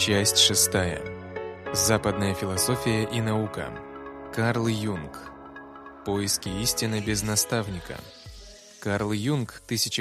Часть 6. Западная философия и наука. Карл Юнг. Поиски истины без наставника. Карл Юнг,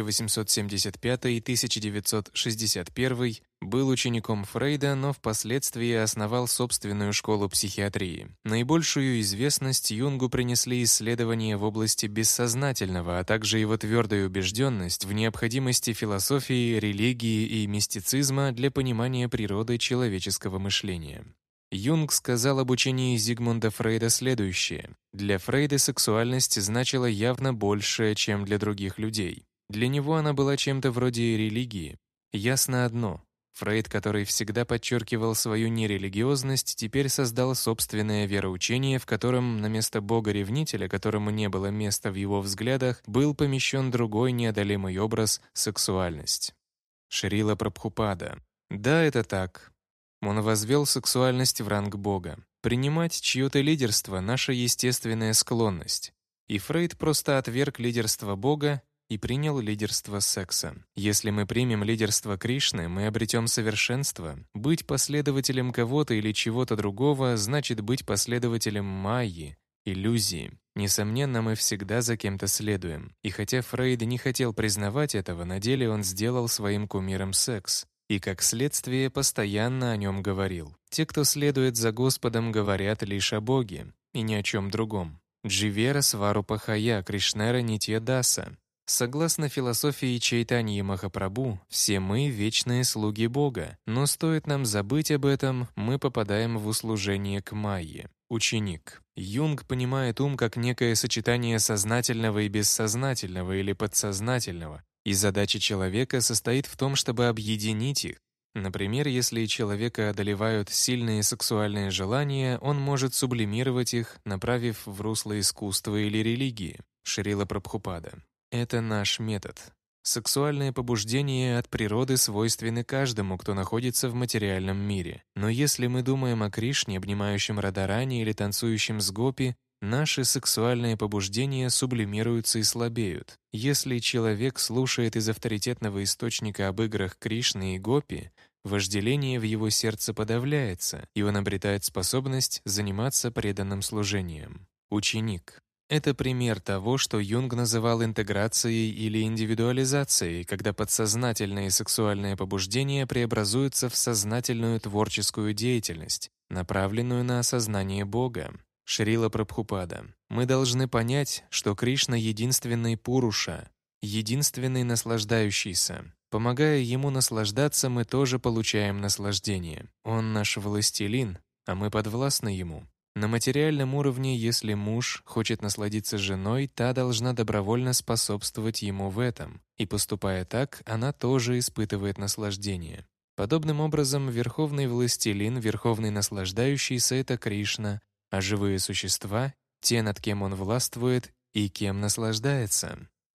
1875-1961, был учеником Фрейда, но впоследствии основал собственную школу психиатрии. Наибольшую известность Юнгу принесли исследования в области бессознательного, а также его твердая убежденность в необходимости философии, религии и мистицизма для понимания природы человеческого мышления. Юнг сказал об учении Зигмунда Фрейда следующее. Для Фрейда сексуальность значила явно больше, чем для других людей. Для него она была чем-то вроде религии. Ясно одно. Фрейд, который всегда подчеркивал свою нерелигиозность, теперь создал собственное вероучение, в котором на место бога-ревнителя, которому не было места в его взглядах, был помещен другой неодолимый образ — сексуальность. Шрила Прабхупада. Да, это так. Он возвел сексуальность в ранг Бога. Принимать чье-то лидерство — наша естественная склонность. И Фрейд просто отверг лидерство Бога и принял лидерство секса. Если мы примем лидерство Кришны, мы обретем совершенство. Быть последователем кого-то или чего-то другого значит быть последователем майи, иллюзии. Несомненно, мы всегда за кем-то следуем. И хотя Фрейд не хотел признавать этого, на деле он сделал своим кумиром секс. И, как следствие, постоянно о нем говорил. Те, кто следует за Господом, говорят лишь о Боге, и ни о чем другом. Дживера Сварупахая Кришнера Нитья Даса. Согласно философии Чайтаньи Махапрабху, все мы — вечные слуги Бога, но стоит нам забыть об этом, мы попадаем в услужение к майе. Ученик. Юнг понимает ум как некое сочетание сознательного и бессознательного или подсознательного, и задача человека состоит в том, чтобы объединить их. Например, если человека одолевают сильные сексуальные желания, он может сублимировать их, направив в русло искусства или религии. Шрила Прабхупада. Это наш метод. Сексуальные побуждения от природы свойственны каждому, кто находится в материальном мире. Но если мы думаем о Кришне, обнимающем Радарани или танцующем с гопи, наши сексуальные побуждения сублимируются и слабеют. Если человек слушает из авторитетного источника об играх Кришны и гопи, вожделение в его сердце подавляется, и он обретает способность заниматься преданным служением. Ученик. Это пример того, что Юнг называл интеграцией или индивидуализацией, когда подсознательные сексуальные побуждения преобразуются в сознательную творческую деятельность, направленную на осознание Бога. Шрила Прабхупада. Мы должны понять, что Кришна — единственный Пуруша, единственный наслаждающийся. Помогая ему наслаждаться, мы тоже получаем наслаждение. Он наш властелин, а мы подвластны ему. На материальном уровне, если муж хочет насладиться женой, та должна добровольно способствовать ему в этом, и, поступая так, она тоже испытывает наслаждение. Подобным образом, верховный властелин, верховный наслаждающийся — это Кришна, а живые существа — те, над кем он властвует и кем наслаждается.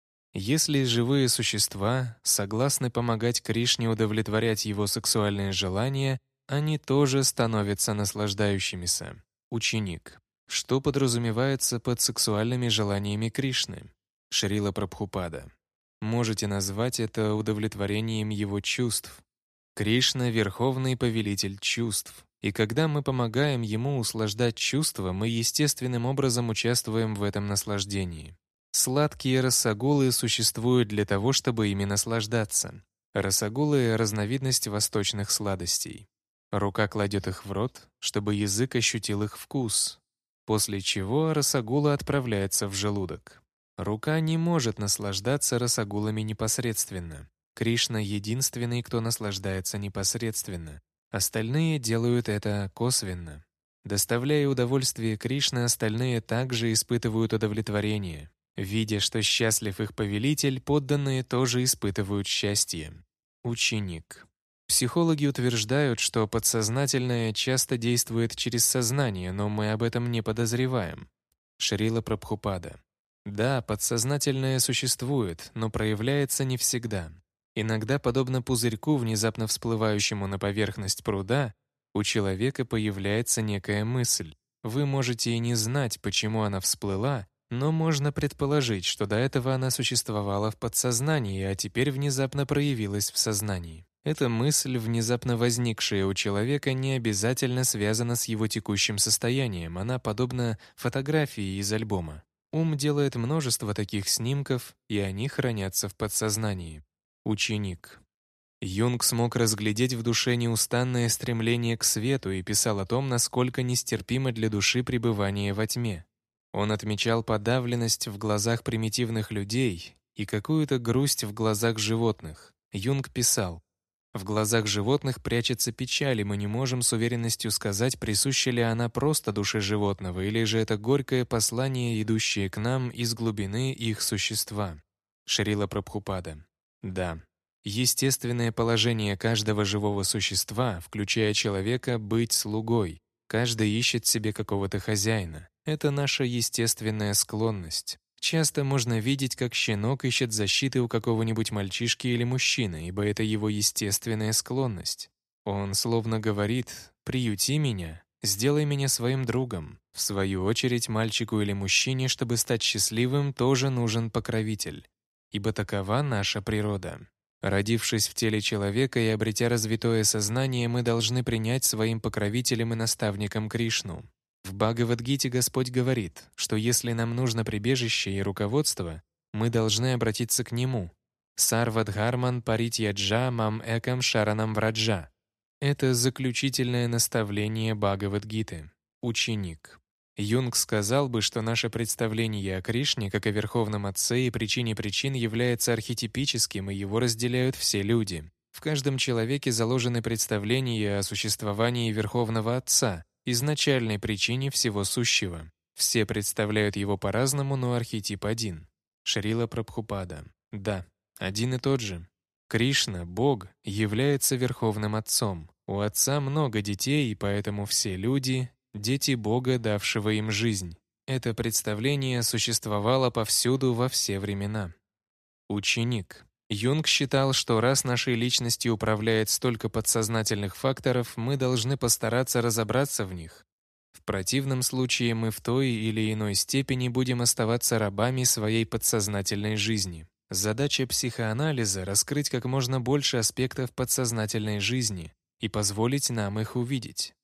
Если живые существа согласны помогать Кришне удовлетворять его сексуальные желания, они тоже становятся наслаждающимися. Ученик. Что подразумевается под сексуальными желаниями Кришны? Шрила Прабхупада. Можете назвать это удовлетворением его чувств. Кришна — верховный повелитель чувств. И когда мы помогаем ему услаждать чувства, мы естественным образом участвуем в этом наслаждении. Сладкие рассагулы существуют для того, чтобы ими наслаждаться. Рассагулы — разновидность восточных сладостей. Рука кладет их в рот, чтобы язык ощутил их вкус, после чего рассагула отправляется в желудок. Рука не может наслаждаться рассагулами непосредственно. Кришна — единственный, кто наслаждается непосредственно. Остальные делают это косвенно. Доставляя удовольствие Кришне, остальные также испытывают удовлетворение. Видя, что счастлив их повелитель, подданные тоже испытывают счастье. Ученик. Психологи утверждают, что подсознательное часто действует через сознание, но мы об этом не подозреваем. Шрила Прабхупада. Да, подсознательное существует, но проявляется не всегда. Иногда, подобно пузырьку, внезапно всплывающему на поверхность пруда, у человека появляется некая мысль. Вы можете и не знать, почему она всплыла, но можно предположить, что до этого она существовала в подсознании, а теперь внезапно проявилась в сознании. Эта мысль, внезапно возникшая у человека, не обязательно связана с его текущим состоянием, она подобна фотографии из альбома. Ум делает множество таких снимков, и они хранятся в подсознании. Ученик. Юнг смог разглядеть в душе неустанное стремление к свету и писал о том, насколько нестерпимо для души пребывание во тьме. Он отмечал подавленность в глазах примитивных людей и какую-то грусть в глазах животных. Юнг писал: «В глазах животных прячется печаль, и мы не можем с уверенностью сказать, присуща ли она просто душе животного, или же это горькое послание, идущее к нам из глубины их существа». Шрила Прабхупада. Да. Естественное положение каждого живого существа, включая человека, быть слугой. Каждый ищет себе какого-то хозяина. Это наша естественная склонность. Часто можно видеть, как щенок ищет защиты у какого-нибудь мальчишки или мужчины, ибо это его естественная склонность. Он словно говорит: «Приюти меня, сделай меня своим другом». В свою очередь, мальчику или мужчине, чтобы стать счастливым, тоже нужен покровитель. Ибо такова наша природа. Родившись в теле человека и обретя развитое сознание, мы должны принять своим покровителем и наставником Кришну. В Бхагавад-гите Господь говорит, что если нам нужно прибежище и руководство, мы должны обратиться к Нему. «Сарвадхарман паритьяджа мам экам шаранам враджа». Это заключительное наставление Бхагавад-гиты. Ученик. Юнг сказал бы, что наше представление о Кришне как о Верховном Отце и причине причин является архетипическим, и его разделяют все люди. В каждом человеке заложены представления о существовании Верховного Отца, изначальной причине всего сущего. Все представляют его по-разному, но архетип один. Шрила Прабхупада. Да, один и тот же. Кришна, Бог, является Верховным Отцом. У Отца много детей, и поэтому все люди — дети Бога, давшего им жизнь. Это представление существовало повсюду во все времена. Ученик. Юнг считал, что раз нашей личностью управляет столько подсознательных факторов, мы должны постараться разобраться в них. В противном случае мы в той или иной степени будем оставаться рабами своей подсознательной жизни. Задача психоанализа — раскрыть как можно больше аспектов подсознательной жизни и позволить нам их увидеть.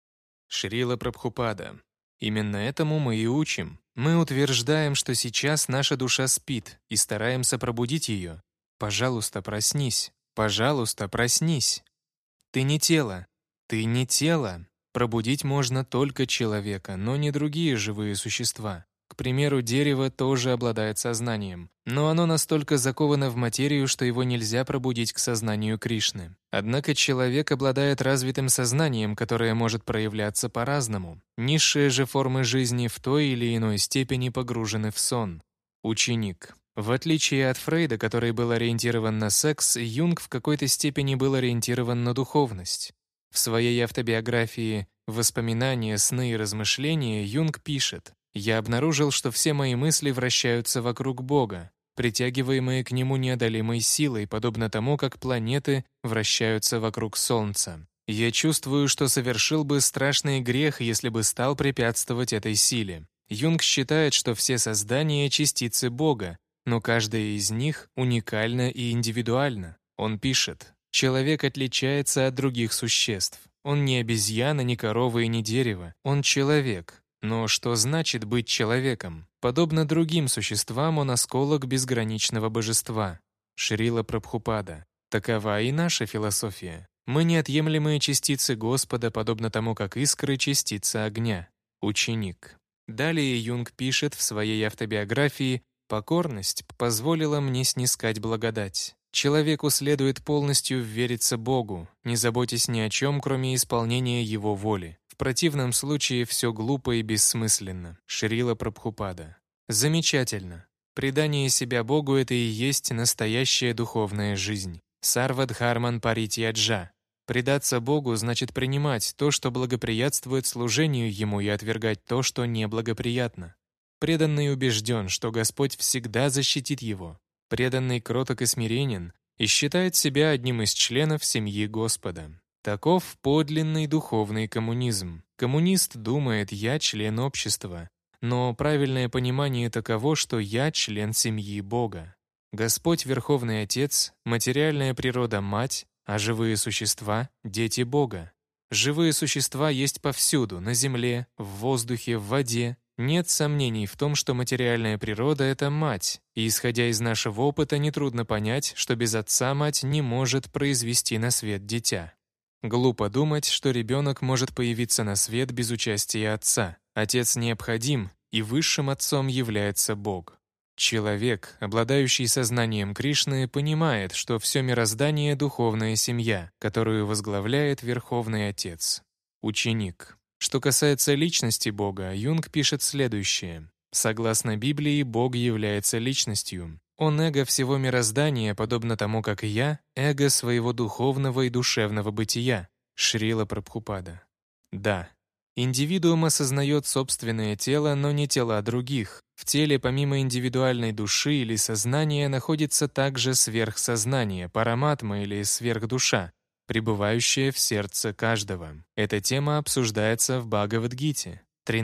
Шрила Прабхупада. Именно этому мы и учим. Мы утверждаем, что сейчас наша душа спит, и стараемся пробудить ее. Пожалуйста, проснись. Пожалуйста, проснись. Ты не тело. Ты не тело. Пробудить можно только человека, но не другие живые существа. К примеру, дерево тоже обладает сознанием, но оно настолько заковано в материю, что его нельзя пробудить к сознанию Кришны. Однако человек обладает развитым сознанием, которое может проявляться по-разному. Низшие же формы жизни в той или иной степени погружены в сон. Ученик. В отличие от Фрейда, который был ориентирован на секс, Юнг в какой-то степени был ориентирован на духовность. В своей автобиографии «Воспоминания, сны и размышления» Юнг пишет: «Я обнаружил, что все мои мысли вращаются вокруг Бога, притягиваемые к Нему неодолимой силой, подобно тому, как планеты вращаются вокруг Солнца. Я чувствую, что совершил бы страшный грех, если бы стал препятствовать этой силе». Юнг считает, что все создания — частицы Бога, но каждая из них уникальна и индивидуальна. Он пишет: «Человек отличается от других существ. Он не обезьяна, не корова и не дерево. Он человек. Но что значит быть человеком? Подобно другим существам, он осколок безграничного божества». Шрила Прабхупада. Такова и наша философия. Мы неотъемлемые частицы Господа, подобно тому, как искры — частицы огня. Ученик. Далее Юнг пишет в своей автобиографии: «Покорность позволила мне снискать благодать. Человеку следует полностью ввериться Богу, не заботясь ни о чем, кроме исполнения Его воли. В противном случае все глупо и бессмысленно». Шрила Прабхупада. Замечательно. Предание себя Богу — это и есть настоящая духовная жизнь. Сарвадхарман паритьяджа. Предаться Богу значит принимать то, что благоприятствует служению Ему, и отвергать то, что неблагоприятно. Преданный убежден, что Господь всегда защитит его. Преданный кроток и смиренен и считает себя одним из членов семьи Господа. Таков подлинный духовный коммунизм. Коммунист думает: «Я член общества», но правильное понимание таково, что «я член семьи Бога». Господь — Верховный Отец, материальная природа — Мать, а живые существа — дети Бога. Живые существа есть повсюду, на земле, в воздухе, в воде. Нет сомнений в том, что материальная природа — это мать, и, исходя из нашего опыта, нетрудно понять, что без отца мать не может произвести на свет дитя. Глупо думать, что ребенок может появиться на свет без участия отца. Отец необходим, и высшим отцом является Бог. Человек, обладающий сознанием Кришны, понимает, что все мироздание — духовная семья, которую возглавляет Верховный Отец. Ученик. Что касается личности Бога, Юнг пишет следующее. Согласно Библии, Бог является личностью. Он эго всего мироздания, подобно тому, как я, эго своего духовного и душевного бытия. Шрила Прабхупада. Да. Индивидуум осознает собственное тело, но не тела других. В теле помимо индивидуальной души или сознания находится также сверхсознание, параматма или сверхдуша, пребывающая в сердце каждого. Эта тема обсуждается в Бхагавад-гите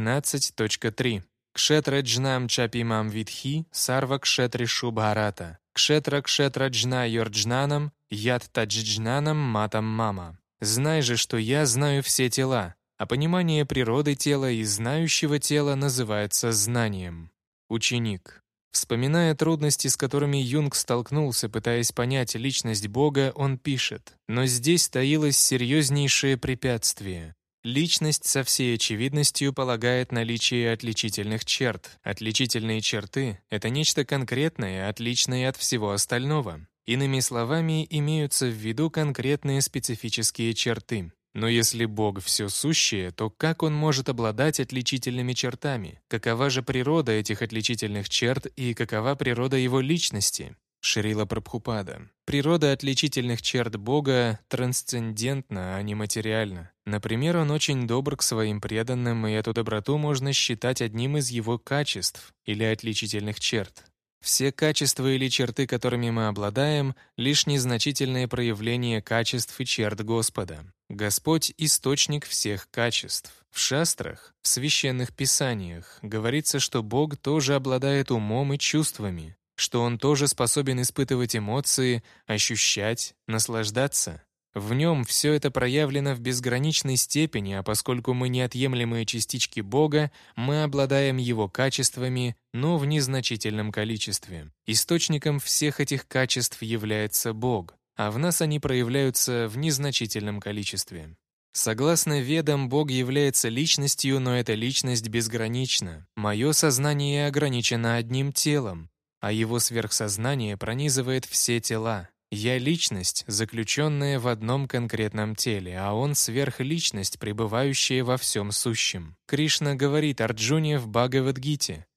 13.3. Кшетра-джнам чапимам видхи сарва кшетришу бхарата. Кшетра-кшетра-джна йорджнанам ят-таджджнанам матам мама. Знай же, что я знаю все тела, а понимание природы тела и знающего тела называется знанием. Ученик. Вспоминая трудности, с которыми Юнг столкнулся, пытаясь понять личность Бога, он пишет: «Но здесь таилось серьезнейшее препятствие. Личность со всей очевидностью полагает наличие отличительных черт. Отличительные черты — это нечто конкретное, отличное от всего остального. Иными словами, имеются в виду конкретные специфические черты. Но если Бог все сущее, то как Он может обладать отличительными чертами? Какова же природа этих отличительных черт и какова природа Его личности?» Шрила Прабхупада. Природа отличительных черт Бога трансцендентна, а не материальна. Например, Он очень добр к своим преданным, и эту доброту можно считать одним из Его качеств или отличительных черт. Все качества или черты, которыми мы обладаем, лишь незначительное проявление качеств и черт Господа. Господь — источник всех качеств. В шастрах, в священных писаниях, говорится, что Бог тоже обладает умом и чувствами, что Он тоже способен испытывать эмоции, ощущать, наслаждаться. В Нем все это проявлено в безграничной степени, а поскольку мы неотъемлемые частички Бога, мы обладаем Его качествами, но в незначительном количестве. Источником всех этих качеств является Бог, а в нас они проявляются в незначительном количестве. Согласно Ведам, Бог является личностью, но эта личность безгранична. Мое сознание ограничено одним телом, а Его сверхсознание пронизывает все тела. Я — личность, заключенная в одном конкретном теле, а Он — сверхличность, пребывающая во всем сущем. Кришна говорит Арджуне в Бхагавад-гите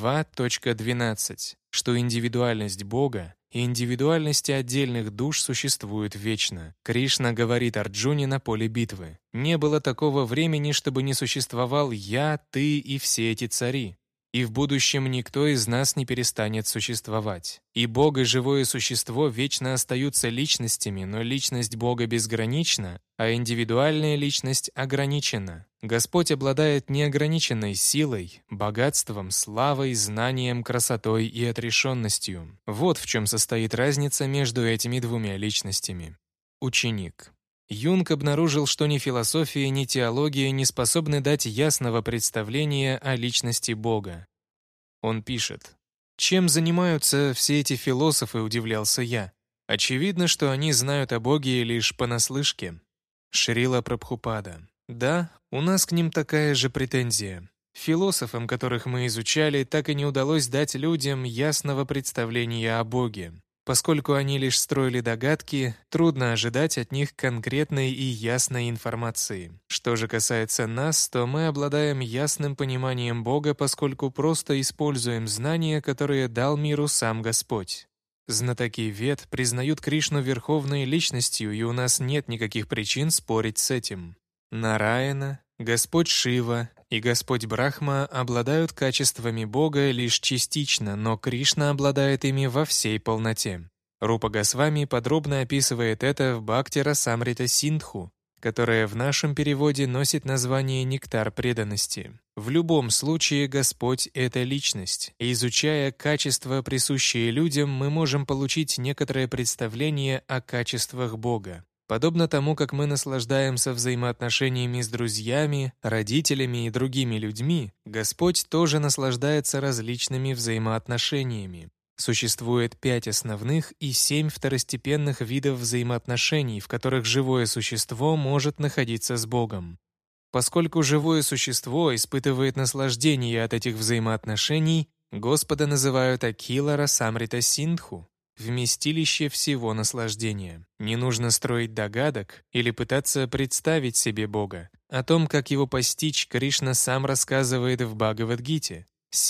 2.12, что индивидуальность Бога и индивидуальности отдельных душ существуют вечно. Кришна говорит Арджуне на поле битвы: «Не было такого времени, чтобы не существовал я, ты и все эти цари. И в будущем никто из нас не перестанет существовать. И Бог, и живое существо вечно остаются личностями, но личность Бога безгранична, а индивидуальная личность ограничена. Господь обладает неограниченной силой, богатством, славой, знанием, красотой и отрешенностью. Вот в чем состоит разница между этими двумя личностями». Ученик. Юнг обнаружил, что ни философия, ни теология не способны дать ясного представления о личности Бога. Он пишет: «Чем занимаются все эти философы?» — удивлялся я. «Очевидно, что они знают о Боге лишь понаслышке». Шрила Прабхупада. Да, у нас к ним такая же претензия. Философам, которых мы изучали, так и не удалось дать людям ясного представления о Боге. Поскольку они лишь строили догадки, трудно ожидать от них конкретной и ясной информации. Что же касается нас, то мы обладаем ясным пониманием Бога, поскольку просто используем знания, которые дал миру сам Господь. Знатоки Вед признают Кришну верховной личностью, и у нас нет никаких причин спорить с этим. Нараяна, Господь Шива и Господь Брахма обладают качествами Бога лишь частично, но Кришна обладает ими во всей полноте. Рупа Госвами подробно описывает это в Бхакти-расамрита Синдху, которая в нашем переводе носит название «Нектар преданности». В любом случае Господь — это личность, и изучая качества, присущие людям, мы можем получить некоторое представление о качествах Бога. Подобно тому, как мы наслаждаемся взаимоотношениями с друзьями, родителями и другими людьми, Господь тоже наслаждается различными взаимоотношениями. Существует 5 основных и 7 второстепенных видов взаимоотношений, в которых живое существо может находиться с Богом. Поскольку живое существо испытывает наслаждение от этих взаимоотношений, Господа называют Акилара Самрита Синдху, вместилище всего наслаждения. Не нужно строить догадок или пытаться представить себе Бога. О том, как его постичь, Кришна сам рассказывает в Бхагавад-гите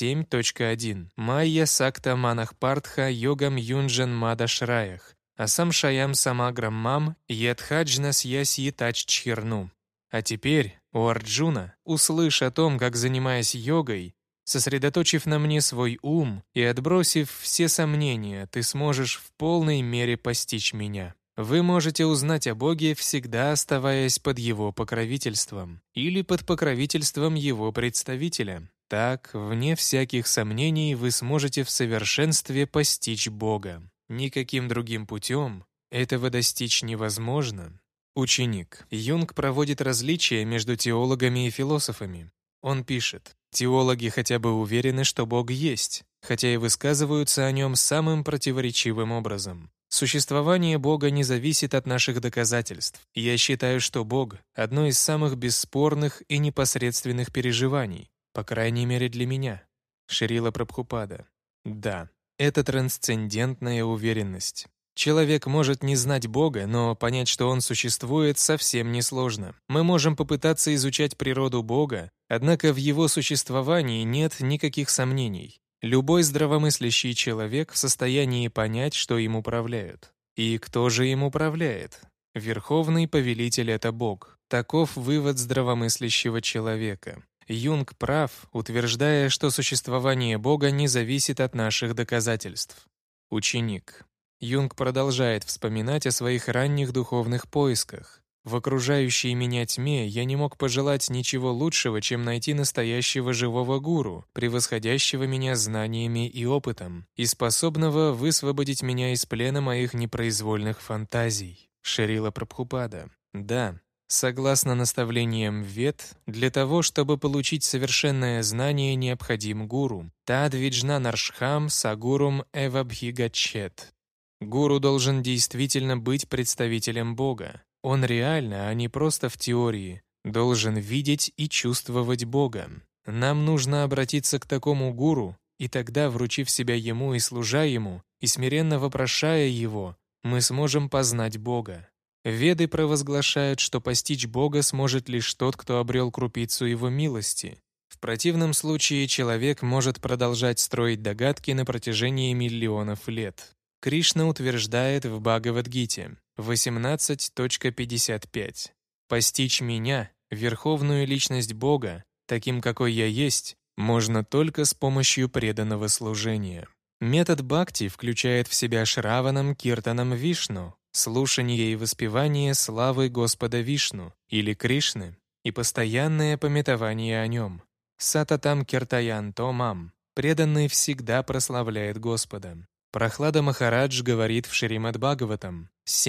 7.1. Майя Сакта Манахпартха Йогам Юнджан Мадашраях Асам Шаям Самаграммам Ядхаджнас Ясьетач Чхирну. А теперь, о Арджуна, услышь о том, как, занимаясь йогой, сосредоточив на мне свой ум и отбросив все сомнения, ты сможешь в полной мере постичь меня. Вы можете узнать о Боге, всегда оставаясь под Его покровительством или под покровительством Его представителя. Так, вне всяких сомнений, вы сможете в совершенстве постичь Бога. Никаким другим путем этого достичь невозможно. Ученик. Юнг проводит различия между теологами и философами. Он пишет: «Теологи хотя бы уверены, что Бог есть, хотя и высказываются о нем самым противоречивым образом. Существование Бога не зависит от наших доказательств. Я считаю, что Бог — одно из самых бесспорных и непосредственных переживаний, по крайней мере для меня». Шрила Прабхупада. Да, это трансцендентная уверенность. Человек может не знать Бога, но понять, что Он существует, совсем несложно. Мы можем попытаться изучать природу Бога, однако в Его существовании нет никаких сомнений. Любой здравомыслящий человек в состоянии понять, что им управляют. И кто же им управляет? Верховный повелитель — это Бог. Таков вывод здравомыслящего человека. Юнг прав, утверждая, что существование Бога не зависит от наших доказательств. Ученик. Юнг продолжает вспоминать о своих ранних духовных поисках. В окружающей меня тьме я не мог пожелать ничего лучшего, чем найти настоящего живого гуру, превосходящего меня знаниями и опытом, и способного высвободить меня из плена моих непроизвольных фантазий. Шрила Прабхупада. Да, согласно наставлениям Вед, для того, чтобы получить совершенное знание, необходим гуру. Тадвиджна наршхам сагурум эвабхигачет. Гуру должен действительно быть представителем Бога. Он реально, а не просто в теории, должен видеть и чувствовать Бога. Нам нужно обратиться к такому гуру, и тогда, вручив себя ему и служа ему, и смиренно вопрошая его, мы сможем познать Бога. Веды провозглашают, что постичь Бога сможет лишь тот, кто обрел крупицу его милости. В противном случае человек может продолжать строить догадки на протяжении миллионов лет. Кришна утверждает в Бхагавад-гите 18.55: «Постичь меня, верховную личность Бога, таким, какой я есть, можно только с помощью преданного служения». Метод бхакти включает в себя шраванам киртанам Вишну, слушание и воспевание славы Господа Вишну или Кришны и постоянное памятование о нем. Сататам киртаянто мам, преданный всегда прославляет Господа. Прохлада Махарадж говорит в Шримад Бхагаватам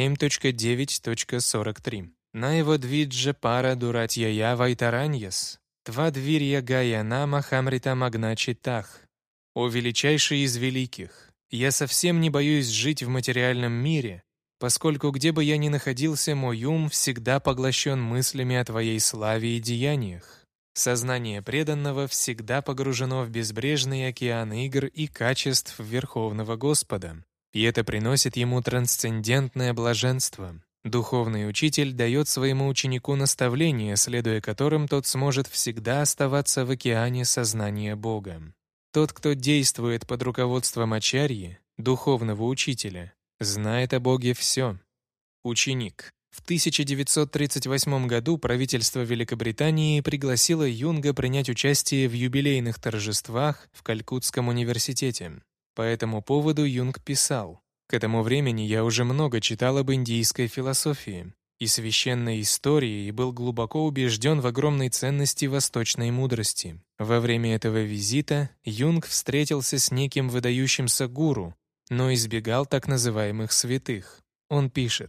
7.9.43: «Наева двиджа пара дуратьяя вайтараньяс, твадвирья гаяна махамрита магначитах». «О величайший из великих! Я совсем не боюсь жить в материальном мире, поскольку где бы я ни находился, мой ум всегда поглощен мыслями о Твоей славе и деяниях». Сознание преданного всегда погружено в безбрежный океан игр и качеств Верховного Господа, и это приносит ему трансцендентное блаженство. Духовный учитель дает своему ученику наставления, следуя которым тот сможет всегда оставаться в океане сознания Бога. Тот, кто действует под руководством ачарьи, духовного учителя, знает о Боге все. Ученик. В 1938 году правительство Великобритании пригласило Юнга принять участие в юбилейных торжествах в Калькуттском университете. По этому поводу Юнг писал: «К этому времени я уже много читал об индийской философии и священной истории и был глубоко убежден в огромной ценности восточной мудрости. Во время этого визита Юнг встретился с неким выдающимся гуру, но избегал так называемых святых». Он пишет: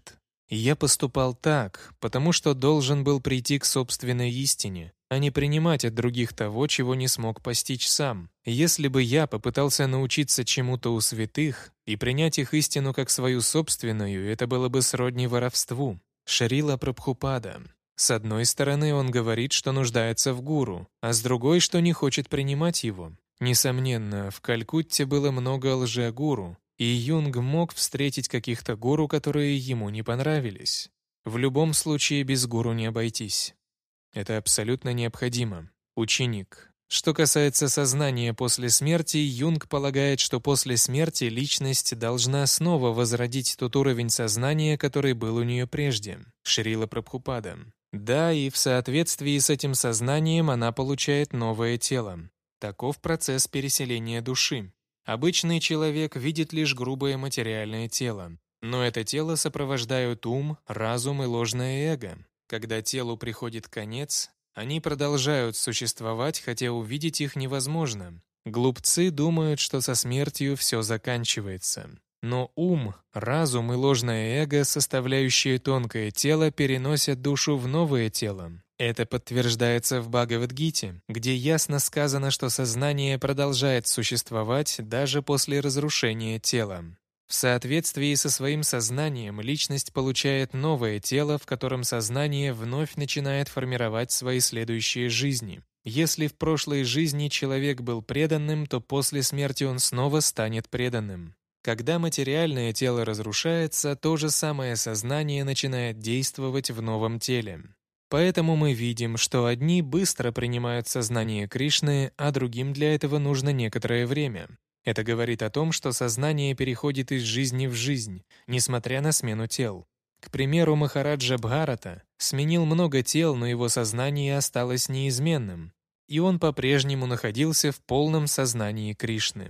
И я поступал так, потому что должен был прийти к собственной истине, а не принимать от других того, чего не смог постичь сам. Если бы я попытался научиться чему-то у святых и принять их истину как свою собственную, это было бы сродни воровству. Шрила Прабхупада. С одной стороны, он говорит, что нуждается в гуру, а с другой, что не хочет принимать его. Несомненно, в Калькутте было много лжегуру, и Юнг мог встретить каких-то гуру, которые ему не понравились. В любом случае без гуру не обойтись. Это абсолютно необходимо. Ученик. Что касается сознания после смерти, Юнг полагает, что после смерти личность должна снова возродить тот уровень сознания, который был у нее прежде. Шрила Прабхупада. Да, и в соответствии с этим сознанием она получает новое тело. Таков процесс переселения души. Обычный человек видит лишь грубое материальное тело, но это тело сопровождают ум, разум и ложное эго. Когда телу приходит конец, они продолжают существовать, хотя увидеть их невозможно. Глупцы думают, что со смертью все заканчивается. Но ум, разум и ложное эго, составляющие тонкое тело, переносят душу в новое тело. Это подтверждается в Бхагавад-гите, где ясно сказано, что сознание продолжает существовать даже после разрушения тела. В соответствии со своим сознанием личность получает новое тело, в котором сознание вновь начинает формировать свои следующие жизни. Если в прошлой жизни человек был преданным, то после смерти он снова станет преданным. Когда материальное тело разрушается, то же самое сознание начинает действовать в новом теле. Поэтому мы видим, что одни быстро принимают сознание Кришны, а другим для этого нужно некоторое время. Это говорит о том, что сознание переходит из жизни в жизнь, несмотря на смену тел. К примеру, Махараджа Бхарата сменил много тел, но его сознание осталось неизменным, и он по-прежнему находился в полном сознании Кришны.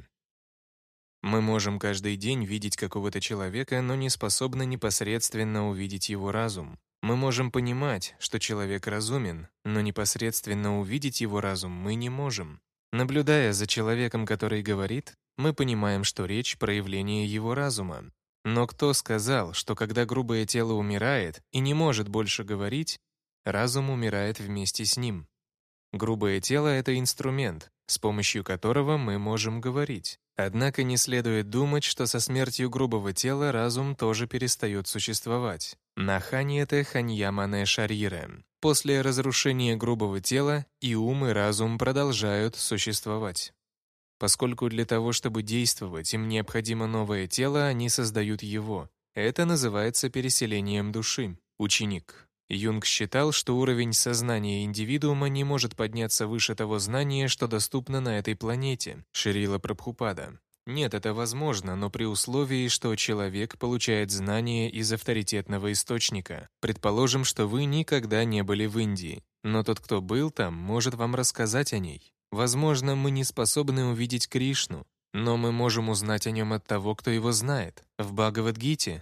Мы можем каждый день видеть какого-то человека, но не способны непосредственно увидеть его разум. Мы можем понимать, что человек разумен, но непосредственно увидеть его разум мы не можем. Наблюдая за человеком, который говорит, мы понимаем, что речь — проявление его разума. Но кто сказал, что когда грубое тело умирает и не может больше говорить, разум умирает вместе с ним? Грубое тело — это инструмент, с помощью которого мы можем говорить. Однако не следует думать, что со смертью грубого тела разум тоже перестает существовать. Наханьете ханьямане шарире. После разрушения грубого тела и ум, и разум продолжают существовать. Поскольку для того, чтобы действовать, им необходимо новое тело, они создают его. Это называется переселением души. Ученик. Юнг считал, что уровень сознания индивидуума не может подняться выше того знания, что доступно на этой планете. Шрила Прабхупада. Нет, это возможно, но при условии, что человек получает знания из авторитетного источника. Предположим, что вы никогда не были в Индии, но тот, кто был там, может вам рассказать о ней. Возможно, мы не способны увидеть Кришну, но мы можем узнать о нем от того, кто его знает. В Бхагавад-гите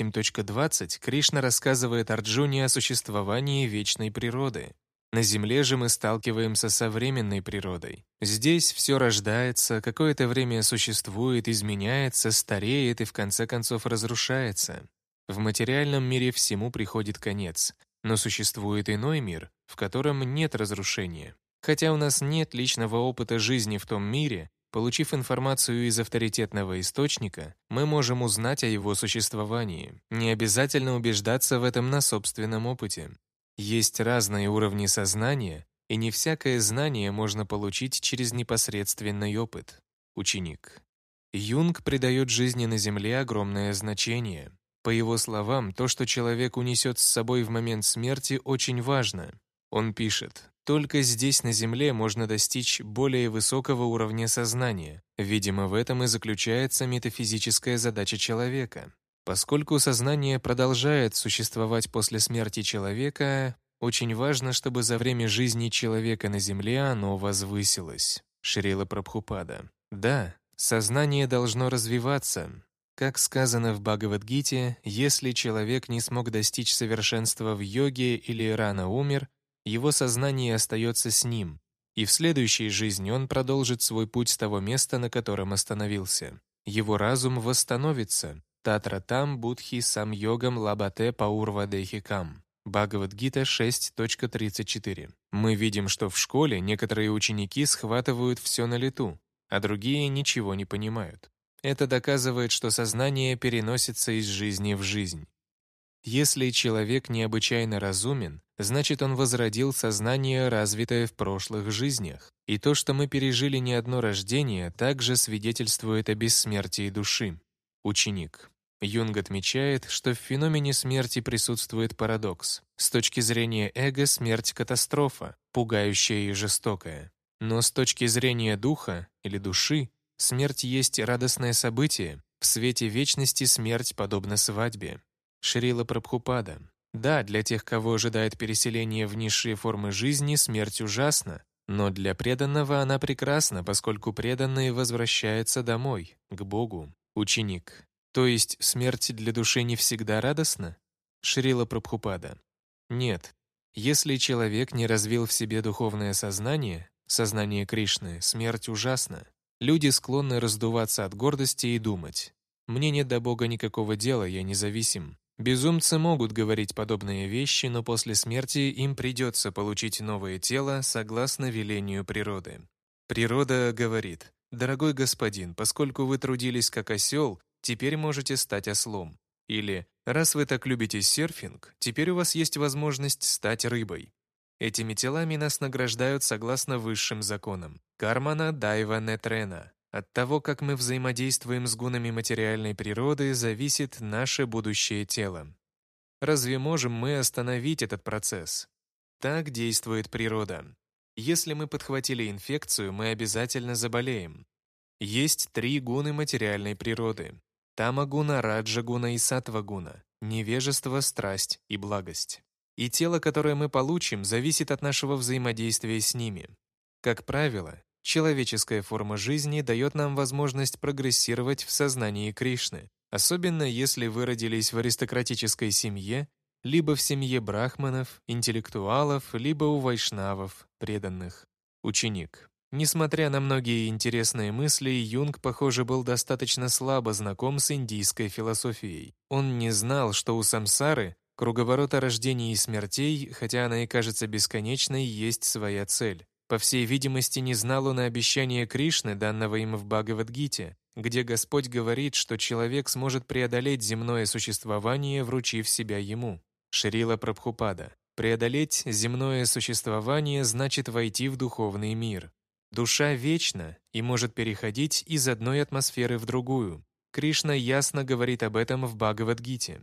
8.20 Кришна рассказывает Арджуне о существовании вечной природы. На Земле же мы сталкиваемся со временной природой. Здесь все рождается, какое-то время существует, изменяется, стареет и в конце концов разрушается. В материальном мире всему приходит конец, но существует иной мир, в котором нет разрушения. Хотя у нас нет личного опыта жизни в том мире, получив информацию из авторитетного источника, мы можем узнать о его существовании. Не обязательно убеждаться в этом на собственном опыте. Есть разные уровни сознания, и не всякое знание можно получить через непосредственный опыт. Ученик. Юнг придает жизни на Земле огромное значение. По его словам, то, что человек унесет с собой в момент смерти, очень важно. Он пишет: «Только здесь, на Земле, можно достичь более высокого уровня сознания. Видимо, в этом и заключается метафизическая задача человека. Поскольку сознание продолжает существовать после смерти человека, очень важно, чтобы за время жизни человека на Земле оно возвысилось». Шрила Прабхупада. Да, сознание должно развиваться. Как сказано в Бхагавад-гите, если человек не смог достичь совершенства в йоге или рано умер, его сознание остается с ним, и в следующей жизни он продолжит свой путь с того места, на котором остановился. Его разум восстановится. татра там будхи сам йогам лабате паурва дехикам. Бхагавад-гита 6.34. Мы видим, что в школе некоторые ученики схватывают все на лету, а другие ничего не понимают. Это доказывает, что сознание переносится из жизни в жизнь. Если человек необычайно разумен, значит он возродил сознание, развитое в прошлых жизнях. И то, что мы пережили не одно рождение, также свидетельствует о бессмертии души. Ученик. Юнг отмечает, что в феномене смерти присутствует парадокс. С точки зрения эго смерть – катастрофа, пугающая и жестокая. Но с точки зрения духа или души смерть есть радостное событие. В свете вечности смерть подобна свадьбе. Шрила Прабхупада. Да, для тех, кого ожидает переселение в низшие формы жизни, смерть ужасна, но для преданного она прекрасна, поскольку преданный возвращается домой, к Богу. Ученик. То есть смерть для души не всегда радостна? Шрила Прабхупада. Нет. Если человек не развил в себе духовное сознание, сознание Кришны, смерть ужасна. Люди склонны раздуваться от гордости и думать: «Мне нет до Бога никакого дела, я независим». Безумцы могут говорить подобные вещи, но после смерти им придется получить новое тело согласно велению природы. Природа говорит: «Дорогой господин, поскольку вы трудились как осел, теперь можете стать ослом». Или «Раз вы так любите серфинг, теперь у вас есть возможность стать рыбой». Этими телами нас награждают согласно высшим законам. Кармана дайва нетрена. От того, как мы взаимодействуем с гунами материальной природы, зависит наше будущее тело. Разве можем мы остановить этот процесс? Так действует природа. Если мы подхватили инфекцию, мы обязательно заболеем. Есть 3 гуны материальной природы: тамагуна, раджагуна и саттвагуна, невежество, страсть и благость. И тело, которое мы получим, зависит от нашего взаимодействия с ними. Как правило, человеческая форма жизни дает нам возможность прогрессировать в сознании Кришны, особенно если вы родились в аристократической семье, либо в семье брахманов, интеллектуалов, либо у вайшнавов, преданных. Ученик. Несмотря на многие интересные мысли, Юнг, похоже, был достаточно слабо знаком с индийской философией. Он не знал, что у самсары, круговорота рождений и смертей, хотя она и кажется бесконечной, есть своя цель. По всей видимости, не знал он и обещания Кришны, данного им в Бхагавад-гите, где Господь говорит, что человек сможет преодолеть земное существование, вручив себя ему. Шрила Прабхупада. Преодолеть земное существование значит войти в духовный мир. Душа вечна и может переходить из одной атмосферы в другую. Кришна ясно говорит об этом в Бхагавад-гите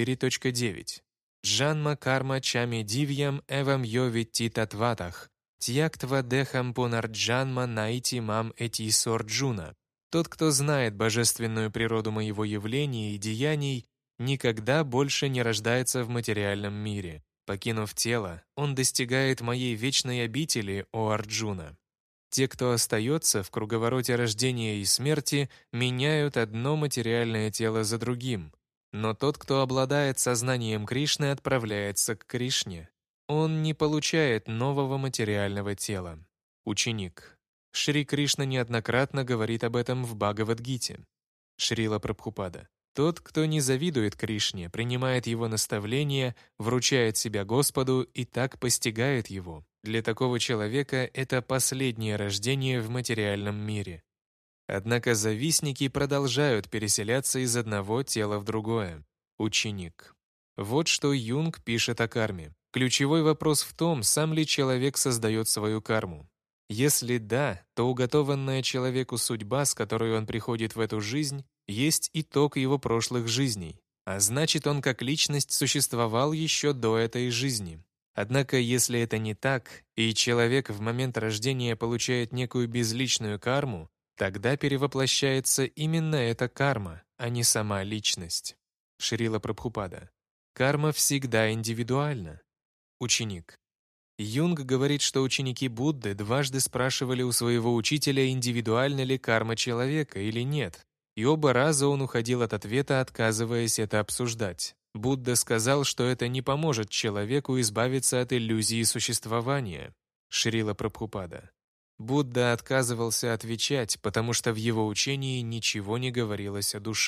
4.9. «Джанма карма чами дивьям эвам йовитти татватах, тьяктва дехам пунарджанма найти мам эти сорджуна». Тот, кто знает божественную природу моего явления и деяний, никогда больше не рождается в материальном мире. Покинув тело, он достигает моей вечной обители, о Арджуна. Те, кто остается в круговороте рождения и смерти, меняют одно материальное тело за другим. Но тот, кто обладает сознанием Кришны, отправляется к Кришне. Он не получает нового материального тела. Ученик. Шри Кришна неоднократно говорит об этом в Бхагавад-гите. Шрила Прабхупада. Тот, кто не завидует Кришне, принимает его наставления, вручает себя Господу и так постигает его. Для такого человека это последнее рождение в материальном мире. Однако завистники продолжают переселяться из одного тела в другое. Ученик. Вот что Юнг пишет о карме. Ключевой вопрос в том, сам ли человек создает свою карму. Если да, то уготованная человеку судьба, с которой он приходит в эту жизнь, есть итог его прошлых жизней, а значит, он как личность существовал еще до этой жизни. Однако, если это не так, и человек в момент рождения получает некую безличную карму, тогда перевоплощается именно эта карма, а не сама личность. Шрила Прабхупада. Карма всегда индивидуальна. Ученик. Юнг говорит, что ученики Будды дважды спрашивали у своего учителя, индивидуальна ли карма человека или нет, и оба раза он уходил от ответа, отказываясь это обсуждать. Будда сказал, что это не поможет человеку избавиться от иллюзии существования. Шрила Прабхупада. Будда отказывался отвечать, потому что в его учении ничего не говорилось о душе.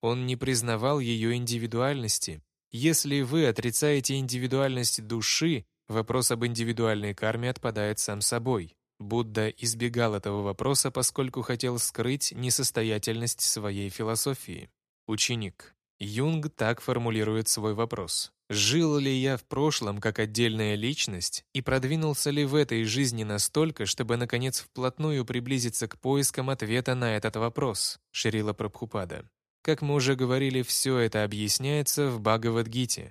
Он не признавал ее индивидуальности. Если вы отрицаете индивидуальность души, вопрос об индивидуальной карме отпадает сам собой. Будда избегал этого вопроса, поскольку хотел скрыть несостоятельность своей философии. Ученик. Юнг так формулирует свой вопрос. Жил ли я в прошлом как отдельная личность и продвинулся ли в этой жизни настолько, чтобы, наконец, вплотную приблизиться к поискам ответа на этот вопрос? Шрила Прабхупада. Как мы уже говорили, все это объясняется в Бхагавад-гите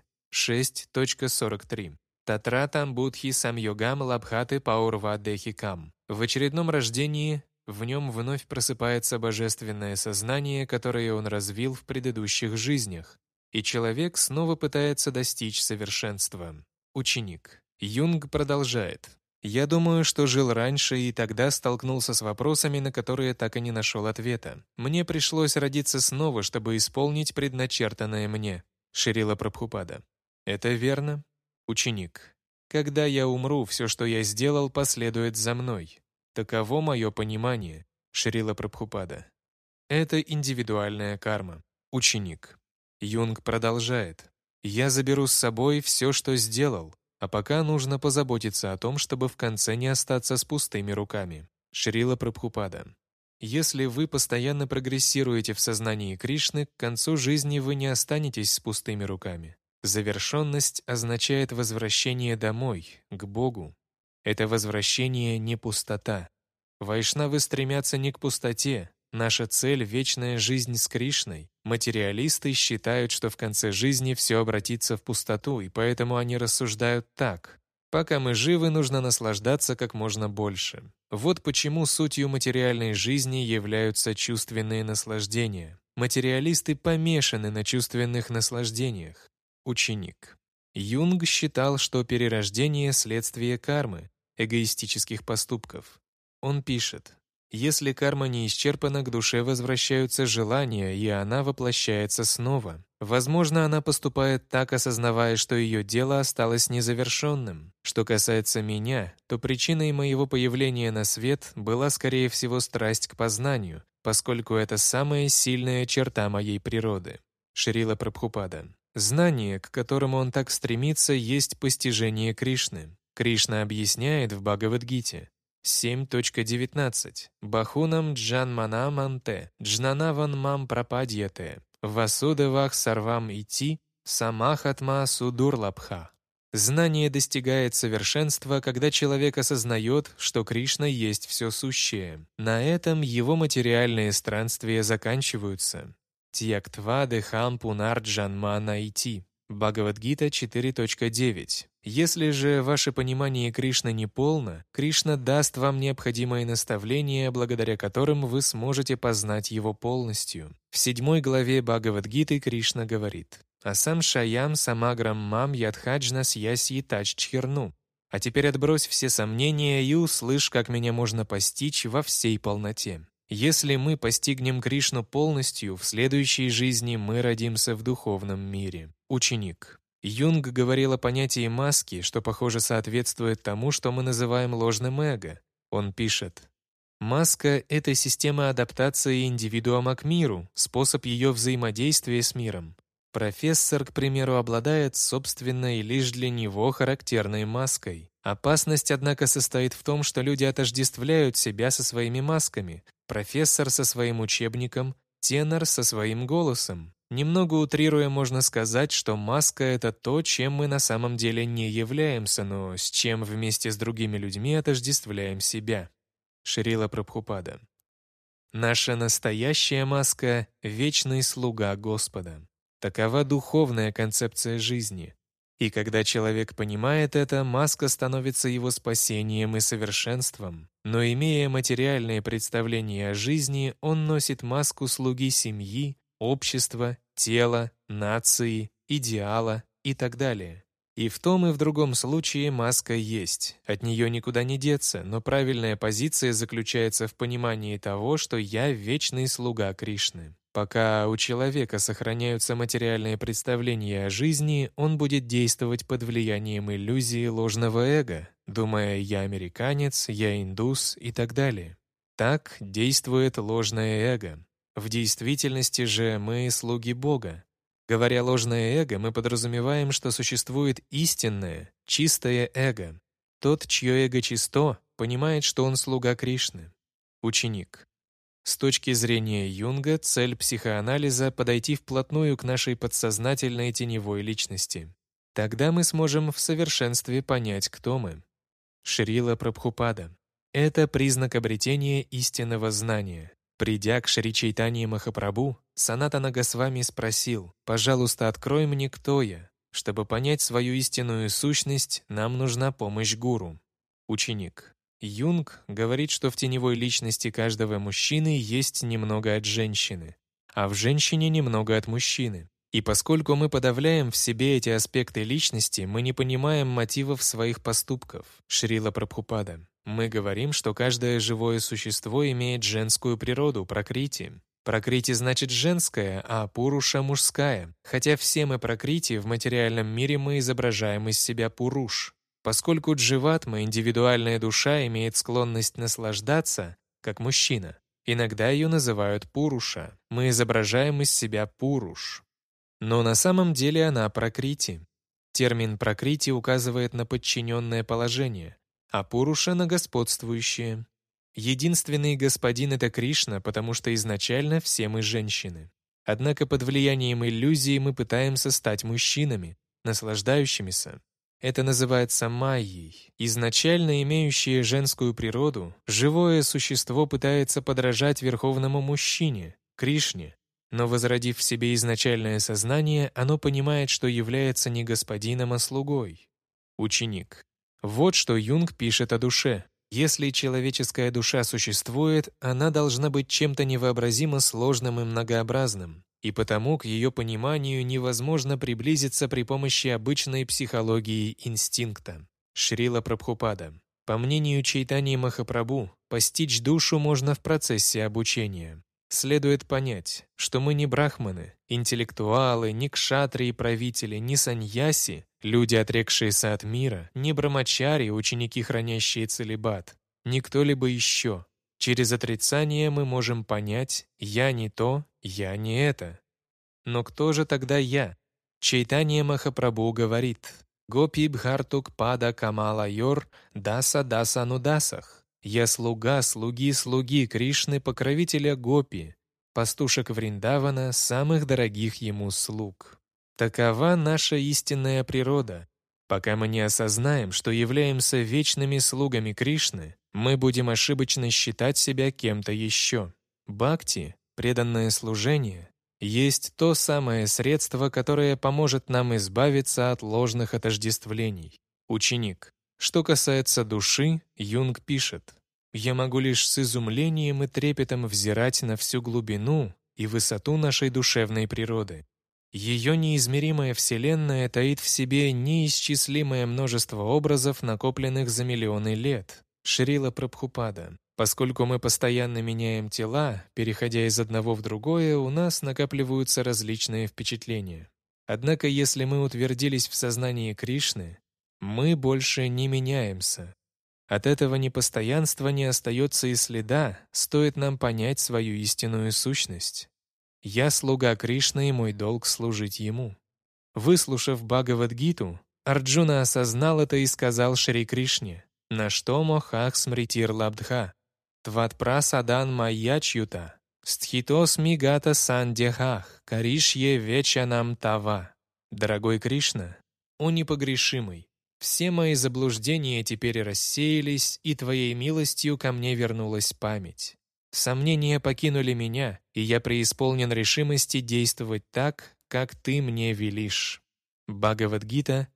6.43. Татратам будхи самьогам лабхаты паурвадехикам. В очередном рождении в нем вновь просыпается божественное сознание, которое он развил в предыдущих жизнях, и человек снова пытается достичь совершенства. Ученик. Юнг продолжает. «Я думаю, что жил раньше и тогда столкнулся с вопросами, на которые так и не нашел ответа. Мне пришлось родиться снова, чтобы исполнить предначертанное мне». Шрила Прабхупада. «Это верно?» Ученик. «Когда я умру, все, что я сделал, последует за мной. Таково мое понимание». Шрила Прабхупада. Это индивидуальная карма. Ученик. Юнг продолжает. «Я заберу с собой все, что сделал, а пока нужно позаботиться о том, чтобы в конце не остаться с пустыми руками». Шрила Прабхупада. Если вы постоянно прогрессируете в сознании Кришны, к концу жизни вы не останетесь с пустыми руками. Завершенность означает возвращение домой, к Богу. Это возвращение не пустота. Вайшнавы стремятся не к пустоте. Наша цель — вечная жизнь с Кришной. Материалисты считают, что в конце жизни все обратится в пустоту, и поэтому они рассуждают так. Пока мы живы, нужно наслаждаться как можно больше. Вот почему сутью материальной жизни являются чувственные наслаждения. Материалисты помешаны на чувственных наслаждениях. Ученик. Юнг считал, что перерождение — следствие кармы, эгоистических поступков. Он пишет: «Если карма не исчерпана, к душе возвращаются желания, и она воплощается снова. Возможно, она поступает так, осознавая, что ее дело осталось незавершенным. Что касается меня, то причиной моего появления на свет была, скорее всего, страсть к познанию, поскольку это самая сильная черта моей природы». Шрила Прабхупада. Знание, к которому он так стремится, есть постижение Кришны. Кришна объясняет в Бхагавад-гите 7.19. «Бахунам джанманам анте, джнанаван мам прападьяте, васудевах сарвам ити, самахатма судурлабха». Знание достигает совершенства, когда человек осознает, что Кришна есть все сущее. На этом его материальные странствия заканчиваются. Тьяктва дехам пунарджанма найти. Бхагавад-гита 4.9. Если же ваше понимание Кришны неполно, Кришна даст вам необходимые наставления, благодаря которым вы сможете познать его полностью. В 7 главе Бхагавад-гиты Кришна говорит: «Асам шаям самаграм мам ядхаджнас яси таччхирну». А теперь отбрось все сомнения и услышь, как меня можно постичь во всей полноте. Если мы постигнем Кришну полностью, в следующей жизни мы родимся в духовном мире. Ученик. Юнг говорил о понятии маски, что, похоже, соответствует тому, что мы называем ложным эго. Он пишет: «Маска — это система адаптации индивидуума к миру, способ ее взаимодействия с миром. Профессор, к примеру, обладает собственной лишь для него характерной маской. Опасность, однако, состоит в том, что люди отождествляют себя со своими масками. Профессор со своим учебником, тенор со своим голосом. Немного утрируя, можно сказать, что маска — это то, чем мы на самом деле не являемся, но с чем вместе с другими людьми отождествляем себя». Шрила Прабхупада. Наша настоящая маска — вечный слуга Господа. Такова духовная концепция жизни. И когда человек понимает это, маска становится его спасением и совершенством. Но имея материальное представление о жизни, он носит маску слуги семьи, общества, тела, нации, идеала и так далее. И в том и в другом случае маска есть. От нее никуда не деться, но правильная позиция заключается в понимании того, что я вечный слуга Кришны. Пока у человека сохраняются материальные представления о жизни, он будет действовать под влиянием иллюзии ложного эго, думая «я американец», «я индус» и так далее. Так действует ложное эго. В действительности же мы слуги Бога. Говоря ложное эго, мы подразумеваем, что существует истинное, чистое эго. Тот, чье эго чисто, понимает, что он слуга Кришны. Ученик. С точки зрения Юнга, цель психоанализа — подойти вплотную к нашей подсознательной теневой личности. Тогда мы сможем в совершенстве понять, кто мы. Шрила Прабхупада. Это признак обретения истинного знания. Придя к Шри Чайтанье Махапрабху, Санатана Госвами спросил: «Пожалуйста, открой мне, кто я. Чтобы понять свою истинную сущность, нам нужна помощь гуру». Ученик. Юнг говорит, что в теневой личности каждого мужчины есть немного от женщины, а в женщине немного от мужчины. И поскольку мы подавляем в себе эти аспекты личности, мы не понимаем мотивов своих поступков. Шрила Прабхупада. Мы говорим, что каждое живое существо имеет женскую природу, пракрити. Пракрити значит женская, а пуруша — мужская. Хотя все мы пракрити, в материальном мире мы изображаем из себя пуруш. Поскольку дживатма, индивидуальная душа, имеет склонность наслаждаться, как мужчина, иногда ее называют пуруша. Мы изображаем из себя пуруш. Но на самом деле она пракрити. Термин пракрити указывает на подчиненное положение, а пуруша — на господствующее. Единственный господин — это Кришна, потому что изначально все мы женщины. Однако под влиянием иллюзии мы пытаемся стать мужчинами, наслаждающимися. Это называется майей. Изначально имеющее женскую природу, живое существо пытается подражать верховному мужчине, Кришне. Но, возродив в себе изначальное сознание, оно понимает, что является не господином, а слугой. Ученик. Вот что Юнг пишет о душе. Если человеческая душа существует, она должна быть чем-то невообразимо сложным и многообразным, и потому к ее пониманию невозможно приблизиться при помощи обычной психологии инстинкта. Шрила Прабхупада. По мнению Чайтаньи Махапрабху, постичь душу можно в процессе обучения. Следует понять, что мы не брахманы, интеллектуалы, не кшатрии правители, не саньяси, люди, отрекшиеся от мира, не брамачари, ученики, хранящие целибат, не кто-либо еще. Через отрицание мы можем понять «я не то, я не это». Но кто же тогда я? Чайтанья Махапрабху говорит «Гопи бхартук пада камала йор даса даса нудасах». «Я слуга, слуги Кришны, покровителя Гопи, пастушек Вриндавана, самых дорогих ему слуг». Такова наша истинная природа. Пока мы не осознаем, что являемся вечными слугами Кришны, мы будем ошибочно считать себя кем-то еще. Бхакти, преданное служение, есть то самое средство, которое поможет нам избавиться от ложных отождествлений. Ученик. Что касается души, Юнг пишет: «Я могу лишь с изумлением и трепетом взирать на всю глубину и высоту нашей душевной природы. Ее неизмеримая Вселенная таит в себе неисчислимое множество образов, накопленных за миллионы лет». Шрила Прабхупада. Поскольку мы постоянно меняем тела, переходя из одного в другое, у нас накапливаются различные впечатления. Однако, если мы утвердились в сознании Кришны, мы больше не меняемся. От этого непостоянства не остается и следа, стоит нам понять свою истинную сущность. Я слуга Кришны, и мой долг служить Ему. Выслушав Бхагавад-гиту, Арджуна осознал это и сказал Шри Кришне: «На что мохах смритир лабдха? Тватпрасадан майячюта, стхитос мигата сандехах, каришье вечанам тава». Дорогой Кришна, о непогрешимый, все мои заблуждения теперь рассеялись, и Твоей милостью ко мне вернулась память. Сомнения покинули меня, и я преисполнен решимости действовать так, как Ты мне велишь. Бхагавад-гита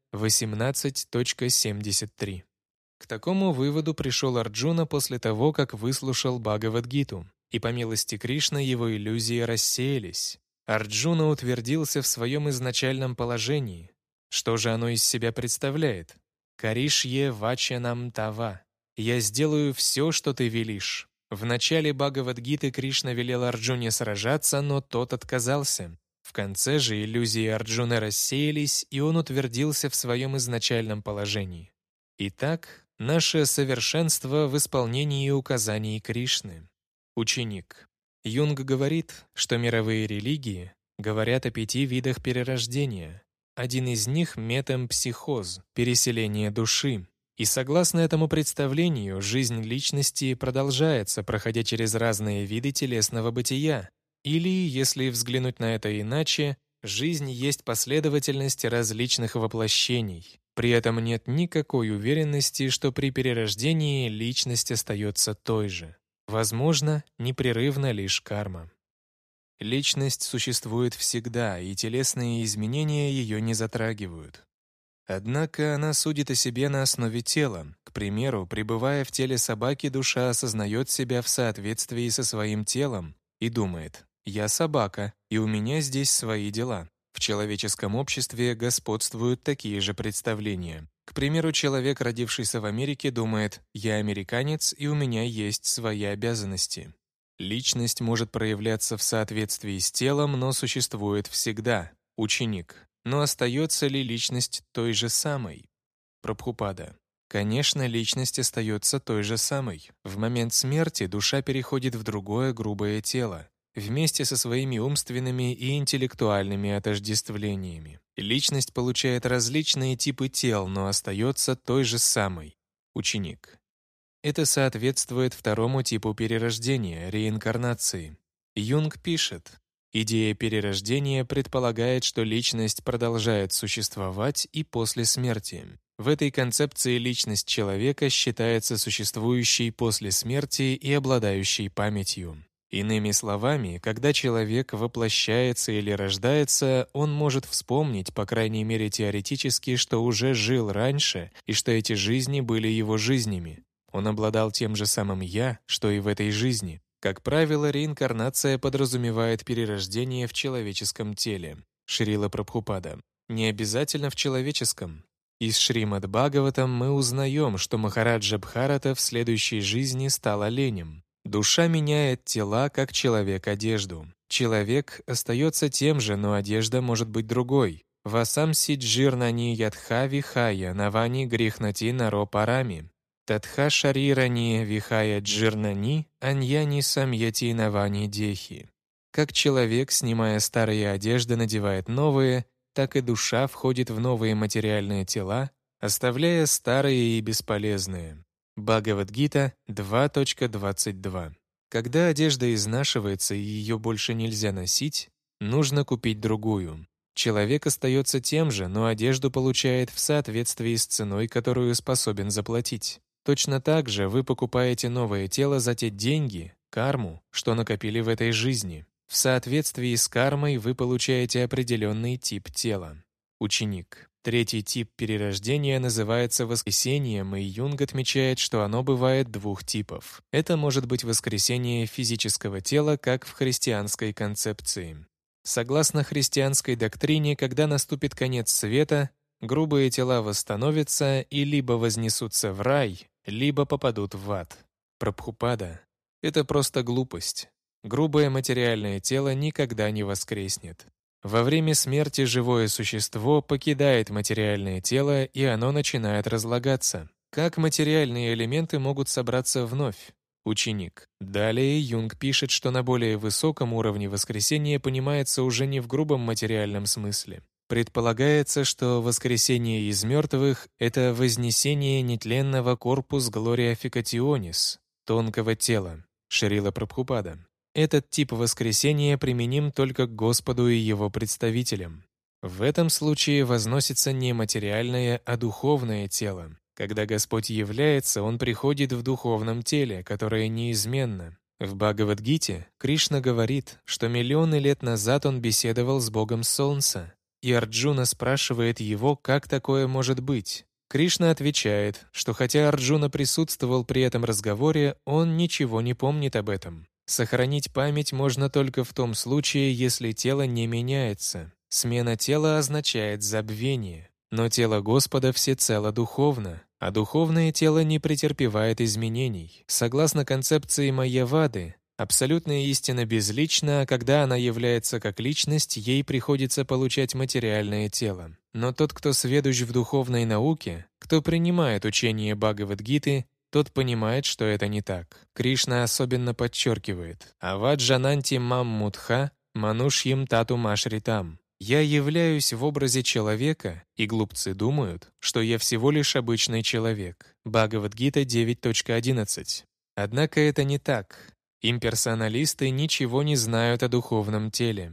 18.73. К такому выводу пришел Арджуна после того, как выслушал Бхагавад-гиту, и по милости Кришны его иллюзии рассеялись. Арджуна утвердился в своем изначальном положении. Что же оно из себя представляет? «Каришье вачанам тава» — «Я сделаю все, что ты велишь». В начале Бхагавад-гиты Кришна велел Арджуне сражаться, но тот отказался. В конце же иллюзии Арджуны рассеялись, и он утвердился в своем изначальном положении. Итак, наше совершенство в исполнении указаний Кришны. Ученик. Юнг говорит, что мировые религии говорят о 5 видах перерождения. Один из них — метемпсихоз, переселение души. И согласно этому представлению, жизнь личности продолжается, проходя через разные виды телесного бытия. Или, если взглянуть на это иначе, жизнь есть последовательность различных воплощений. При этом нет никакой уверенности, что при перерождении личность остается той же. Возможно, непрерывна лишь карма. Личность существует всегда, и телесные изменения ее не затрагивают. Однако она судит о себе на основе тела. К примеру, пребывая в теле собаки, душа осознает себя в соответствии со своим телом и думает: «Я собака, и у меня здесь свои дела». В человеческом обществе господствуют такие же представления. К примеру, человек, родившийся в Америке, думает: «Я американец, и у меня есть свои обязанности». Личность может проявляться в соответствии с телом, но существует всегда. Ученик. Но остается ли личность той же самой? Прабхупада. Конечно, личность остается той же самой. В момент смерти душа переходит в другое грубое тело, вместе со своими умственными и интеллектуальными отождествлениями. Личность получает различные типы тел, но остается той же самой. Ученик. Это соответствует второму типу перерождения — реинкарнации. Юнг пишет: идея перерождения предполагает, что личность продолжает существовать и после смерти. В этой концепции личность человека считается существующей после смерти и обладающей памятью. Иными словами, когда человек воплощается или рождается, он может вспомнить, по крайней мере теоретически, что уже жил раньше и что эти жизни были его жизнями. Он обладал тем же самым «я», что и в этой жизни. Как правило, реинкарнация подразумевает перерождение в человеческом теле. Шрила Прабхупада. Не обязательно в человеческом. Из Шримад Бхагаватам мы узнаем, что Махараджа Бхарата в следующей жизни стал оленем. Душа меняет тела, как человек одежду. Человек остается тем же, но одежда может быть другой. Васамси джирнани ядха вихая навани грихнати наро парами. Татха шарирани вихая джирнани аньяни самьяти навани дехи. Как человек, снимая старые одежды, надевает новые, так и душа входит в новые материальные тела, оставляя старые и бесполезные. Бхагавад-гита 2.22. Когда одежда изнашивается и ее больше нельзя носить, нужно купить другую. Человек остается тем же, но одежду получает в соответствии с ценой, которую способен заплатить. Точно так же вы покупаете новое тело за те деньги, карму, что накопили в этой жизни. В соответствии с кармой вы получаете определенный тип тела. Ученик. Третий тип перерождения называется воскресением, и Юнг отмечает, что оно бывает двух типов. Это может быть воскресение физического тела, как в христианской концепции. Согласно христианской доктрине, когда наступит конец света, грубые тела восстановятся и либо вознесутся в рай, либо попадут в ад. Прабхупада. Это просто глупость. Грубое материальное тело никогда не воскреснет. Во время смерти живое существо покидает материальное тело, и оно начинает разлагаться. Как материальные элементы могут собраться вновь? Ученик. Далее Юнг пишет, что на более высоком уровне воскресения понимается уже не в грубом материальном смысле. Предполагается, что воскресение из мертвых — это вознесение нетленного корпус глориафикационис, тонкого тела. Шрила Прабхупада. Этот тип воскресения применим только к Господу и Его представителям. В этом случае возносится не материальное, а духовное тело. Когда Господь является, Он приходит в духовном теле, которое неизменно. В Бхагавад-гите Кришна говорит, что миллионы лет назад Он беседовал с Богом Солнца, и Арджуна спрашивает его, как такое может быть. Кришна отвечает, что хотя Арджуна присутствовал при этом разговоре, он ничего не помнит об этом. Сохранить память можно только в том случае, если тело не меняется. Смена тела означает забвение. Но тело Господа всецело духовно, а духовное тело не претерпевает изменений. Согласно концепции Майявады, абсолютная истина безлична, а когда она является как личность, ей приходится получать материальное тело. Но тот, кто сведущ в духовной науке, кто принимает учение Бхагавад-гиты, тот понимает, что это не так. Кришна особенно подчеркивает «Аваджананти мам мудха манушьим тату машритам». «Я являюсь в образе человека, и глупцы думают, что я всего лишь обычный человек». Бхагавад-гита 9.11. Однако это не так. Имперсоналисты ничего не знают о духовном теле.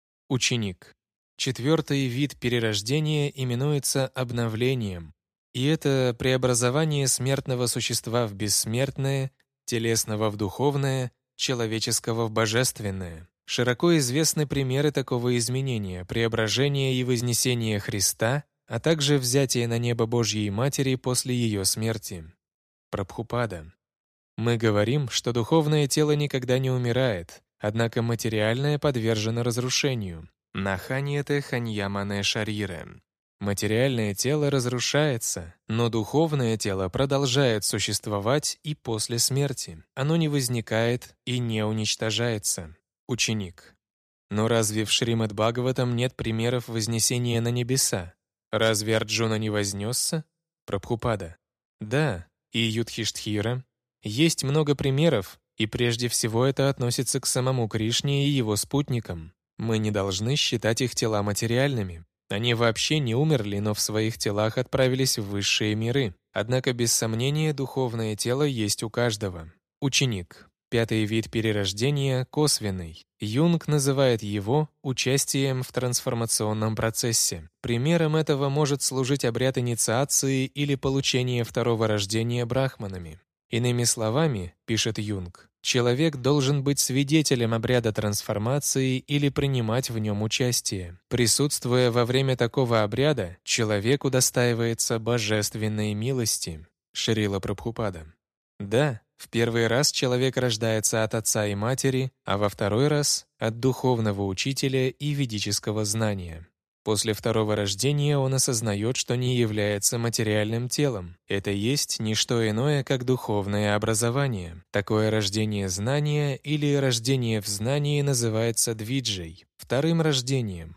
Ученик. Четвертый вид перерождения именуется обновлением. И это преобразование смертного существа в бессмертное, телесного в духовное, человеческого в божественное. Широко известны примеры такого изменения, преображения и вознесения Христа, а также взятия на небо Божьей Матери после ее смерти. Прабхупада. Мы говорим, что духовное тело никогда не умирает, однако материальное подвержено разрушению. Наханьяте ханьямане шарире. Материальное тело разрушается, но духовное тело продолжает существовать и после смерти. Оно не возникает и не уничтожается. Ученик. Но разве в Шримад-Бхагаватам нет примеров вознесения на небеса? Разве Арджуна не вознесся? Прабхупада. Да, и Юдхиштхира. Есть много примеров, и прежде всего это относится к самому Кришне и его спутникам. Мы не должны считать их тела материальными. Они вообще не умерли, но в своих телах отправились в высшие миры. Однако, без сомнения, духовное тело есть у каждого. Ученик. Пятый вид перерождения — косвенный. Юнг называет его участием в трансформационном процессе. Примером этого может служить обряд инициации или получение второго рождения брахманами. Иными словами, пишет Юнг, человек должен быть свидетелем обряда трансформации или принимать в нем участие. Присутствуя во время такого обряда, человеку удостаивается божественной милости. Шрила Прабхупада. Да, в первый раз человек рождается от отца и матери, а во второй раз — от духовного учителя и ведического знания. После второго рождения он осознает, что не является материальным телом. Это есть не что иное, как духовное образование. Такое рождение знания или рождение в знании называется двиджей, вторым рождением.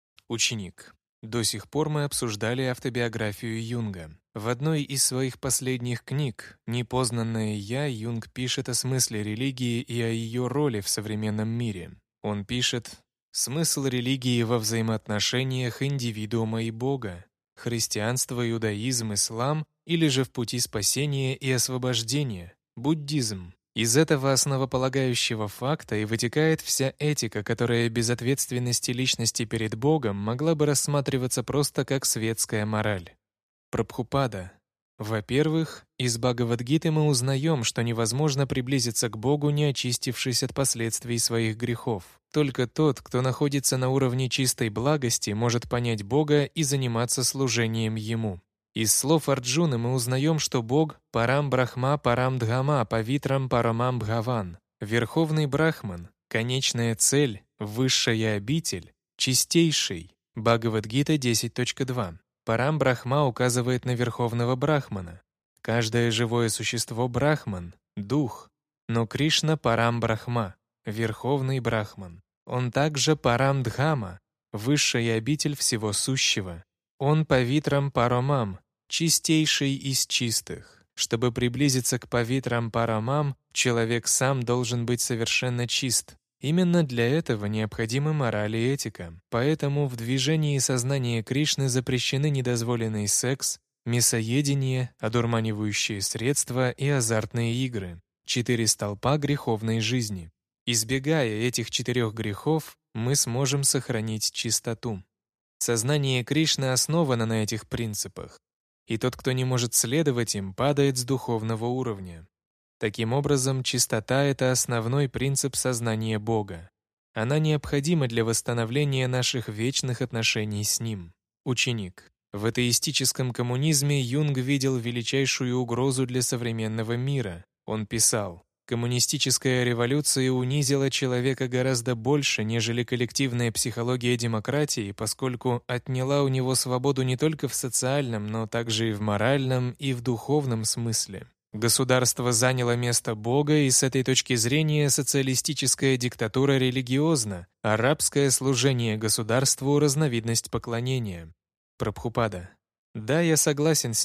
Ученик. До сих пор мы обсуждали автобиографию Юнга. В одной из своих последних книг «Непознанное Я» Юнг пишет о смысле религии и о ее роли в современном мире. Он пишет: «Смысл религии во взаимоотношениях индивидуума и Бога, христианство, иудаизм, ислам или же в пути спасения и освобождения, буддизм. Из этого основополагающего факта и вытекает вся этика, которая без ответственности личности перед Богом могла бы рассматриваться просто как светская мораль». Прабхупада. Во-первых, из Бхагавад-гиты мы узнаем, что невозможно приблизиться к Богу, не очистившись от последствий своих грехов. Только тот, кто находится на уровне чистой благости, может понять Бога и заниматься служением Ему. Из слов Арджуны мы узнаем, что Бог — Парам Брахма Парам Дхама Павитрам Парамам Бхаван, Верховный Брахман, конечная цель, высшая обитель, чистейший. Бхагавад-гита 10.2. Парам Брахма указывает на Верховного Брахмана. Каждое живое существо — Брахман, дух. Но Кришна — Парам Брахма, Верховный Брахман. Он также Парам Дхама, высшая обитель всего сущего. Он Павитрам Парамам, чистейший из чистых. Чтобы приблизиться к Павитрам Парамам, человек сам должен быть совершенно чист. Именно для этого необходимы мораль и этика. Поэтому в движении сознания Кришны запрещены недозволенный секс, мясоедение, одурманивающие средства и азартные игры. 4 столпа греховной жизни. Избегая этих 4 грехов, мы сможем сохранить чистоту. Сознание Кришны основано на этих принципах, и тот, кто не может следовать им, падает с духовного уровня. Таким образом, чистота — это основной принцип сознания Бога. Она необходима для восстановления наших вечных отношений с Ним. Ученик. В атеистическом коммунизме Юнг видел величайшую угрозу для современного мира. Он писал: «Коммунистическая революция унизила человека гораздо больше, нежели коллективная психология демократии, поскольку отняла у него свободу не только в социальном, но также и в моральном и в духовном смысле. Государство заняло место Бога, и с этой точки зрения социалистическая диктатура религиозна, а рабское служение государству — разновидность поклонения». Прабхупада. Да, я согласен с ним.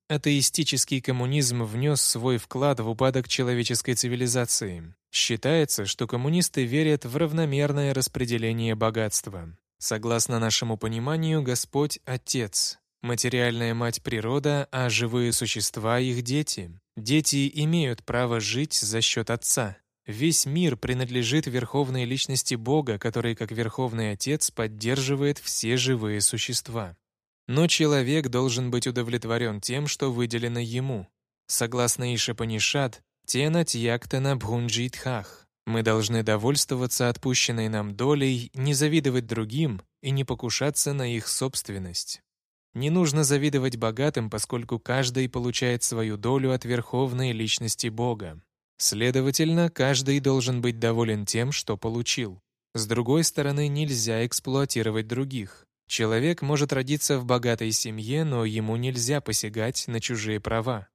Атеистический коммунизм внес свой вклад в упадок человеческой цивилизации. Считается, что коммунисты верят в равномерное распределение богатства. Согласно нашему пониманию, Господь — Отец, материальная мать природа, а живые существа — их дети. Дети имеют право жить за счет Отца. Весь мир принадлежит верховной личности Бога, который, как Верховный Отец, поддерживает все живые существа. Но человек должен быть удовлетворен тем, что выделено ему. Согласно Ишапанишад, «Тена тьяктана бхунджитхах». Мы должны довольствоваться отпущенной нам долей, не завидовать другим и не покушаться на их собственность. Не нужно завидовать богатым, поскольку каждый получает свою долю от верховной личности Бога. Следовательно, каждый должен быть доволен тем, что получил. С другой стороны, нельзя эксплуатировать других. Человек может родиться в богатой семье, но ему нельзя посягать на чужие права.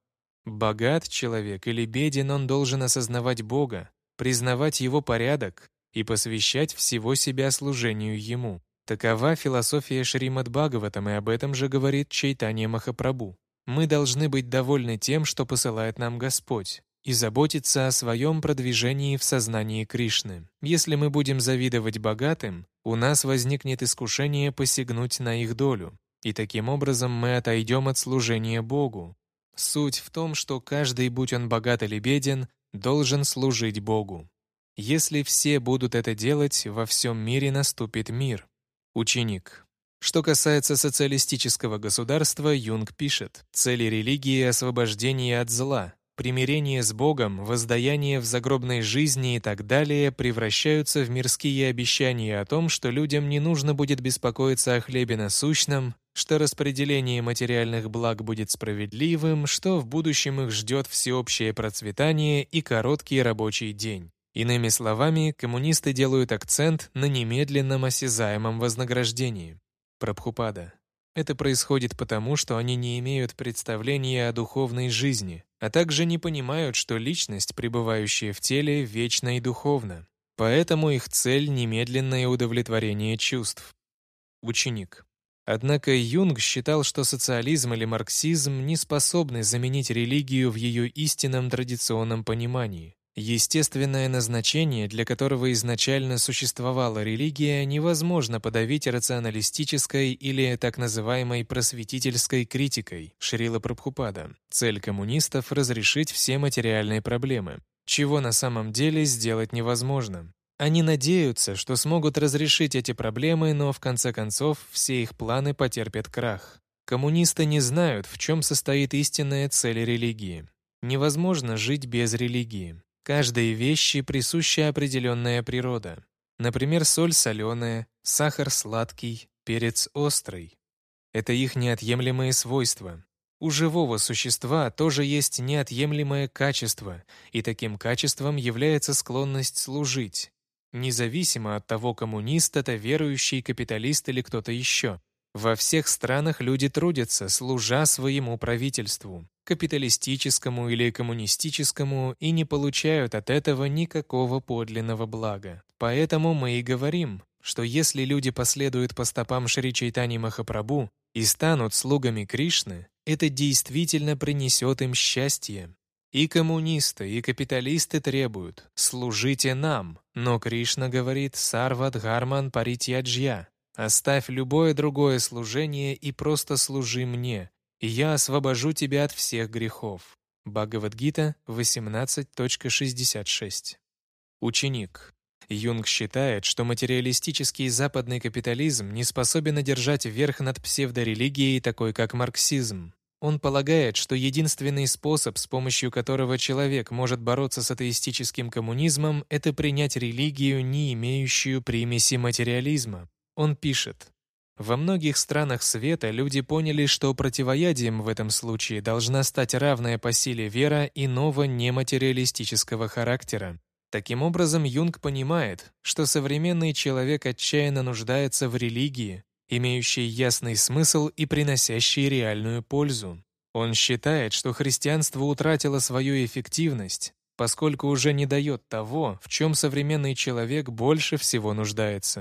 Богат человек или беден, он должен осознавать Бога, признавать Его порядок и посвящать всего себя служению Ему. Такова философия Шримад Бхагаватам, и об этом же говорит Чайтанья Махапрабху. Мы должны быть довольны тем, что посылает нам Господь, и заботиться о своем продвижении в сознании Кришны. Если мы будем завидовать богатым, у нас возникнет искушение посягнуть на их долю, и таким образом мы отойдем от служения Богу. Суть в том, что каждый, будь он богат или беден, должен служить Богу. Если все будут это делать, во всем мире наступит мир. Ученик. Что касается социалистического государства, Юнг пишет: цели религии — освобождение от зла, примирение с Богом, воздаяние в загробной жизни и так далее превращаются в мирские обещания о том, что людям не нужно будет беспокоиться о хлебе насущном, что распределение материальных благ будет справедливым, что в будущем их ждет всеобщее процветание и короткий рабочий день. Иными словами, коммунисты делают акцент на немедленном осязаемом вознаграждении. Прабхупада. Это происходит потому, что они не имеют представления о духовной жизни, а также не понимают, что личность, пребывающая в теле, вечна и духовна. Поэтому их цель — немедленное удовлетворение чувств. Ученик. Однако Юнг считал, что социализм или марксизм не способны заменить религию в ее истинном традиционном понимании. Естественное назначение, для которого изначально существовала религия, невозможно подавить рационалистической или так называемой просветительской критикой. Шрила Прабхупада. Цель коммунистов — разрешить все материальные проблемы, чего на самом деле сделать невозможно. Они надеются, что смогут разрешить эти проблемы, но в конце концов все их планы потерпят крах. Коммунисты не знают, в чем состоит истинная цель религии. Невозможно жить без религии. Каждой вещи присуща определенная природа. Например, соль соленая, сахар сладкий, перец острый. Это их неотъемлемые свойства. У живого существа тоже есть неотъемлемое качество, и таким качеством является склонность служить. Независимо от того, коммунист это, верующий, капиталист или кто-то еще. Во всех странах люди трудятся, служа своему правительству, капиталистическому или коммунистическому, и не получают от этого никакого подлинного блага. Поэтому мы и говорим, что если люди последуют по стопам Шри Чайтаньи Махапрабху и станут слугами Кришны, это действительно принесет им счастье. И коммунисты, и капиталисты требуют: «Служите нам», но Кришна говорит: «Сарва дхарман паритьяджья». «Оставь любое другое служение и просто служи мне, и я освобожу тебя от всех грехов». Бхагавад-гита 18.66. Ученик. Юнг считает, что материалистический западный капитализм не способен одержать верх над псевдорелигией, такой как марксизм. Он полагает, что единственный способ, с помощью которого человек может бороться с атеистическим коммунизмом, это принять религию, не имеющую примеси материализма. Он пишет: «Во многих странах света люди поняли, что противоядием в этом случае должна стать равная по силе вера иного нематериалистического характера». Таким образом, Юнг понимает, что современный человек отчаянно нуждается в религии, имеющей ясный смысл и приносящей реальную пользу. Он считает, что христианство утратило свою эффективность, поскольку уже не дает того, в чем современный человек больше всего нуждается.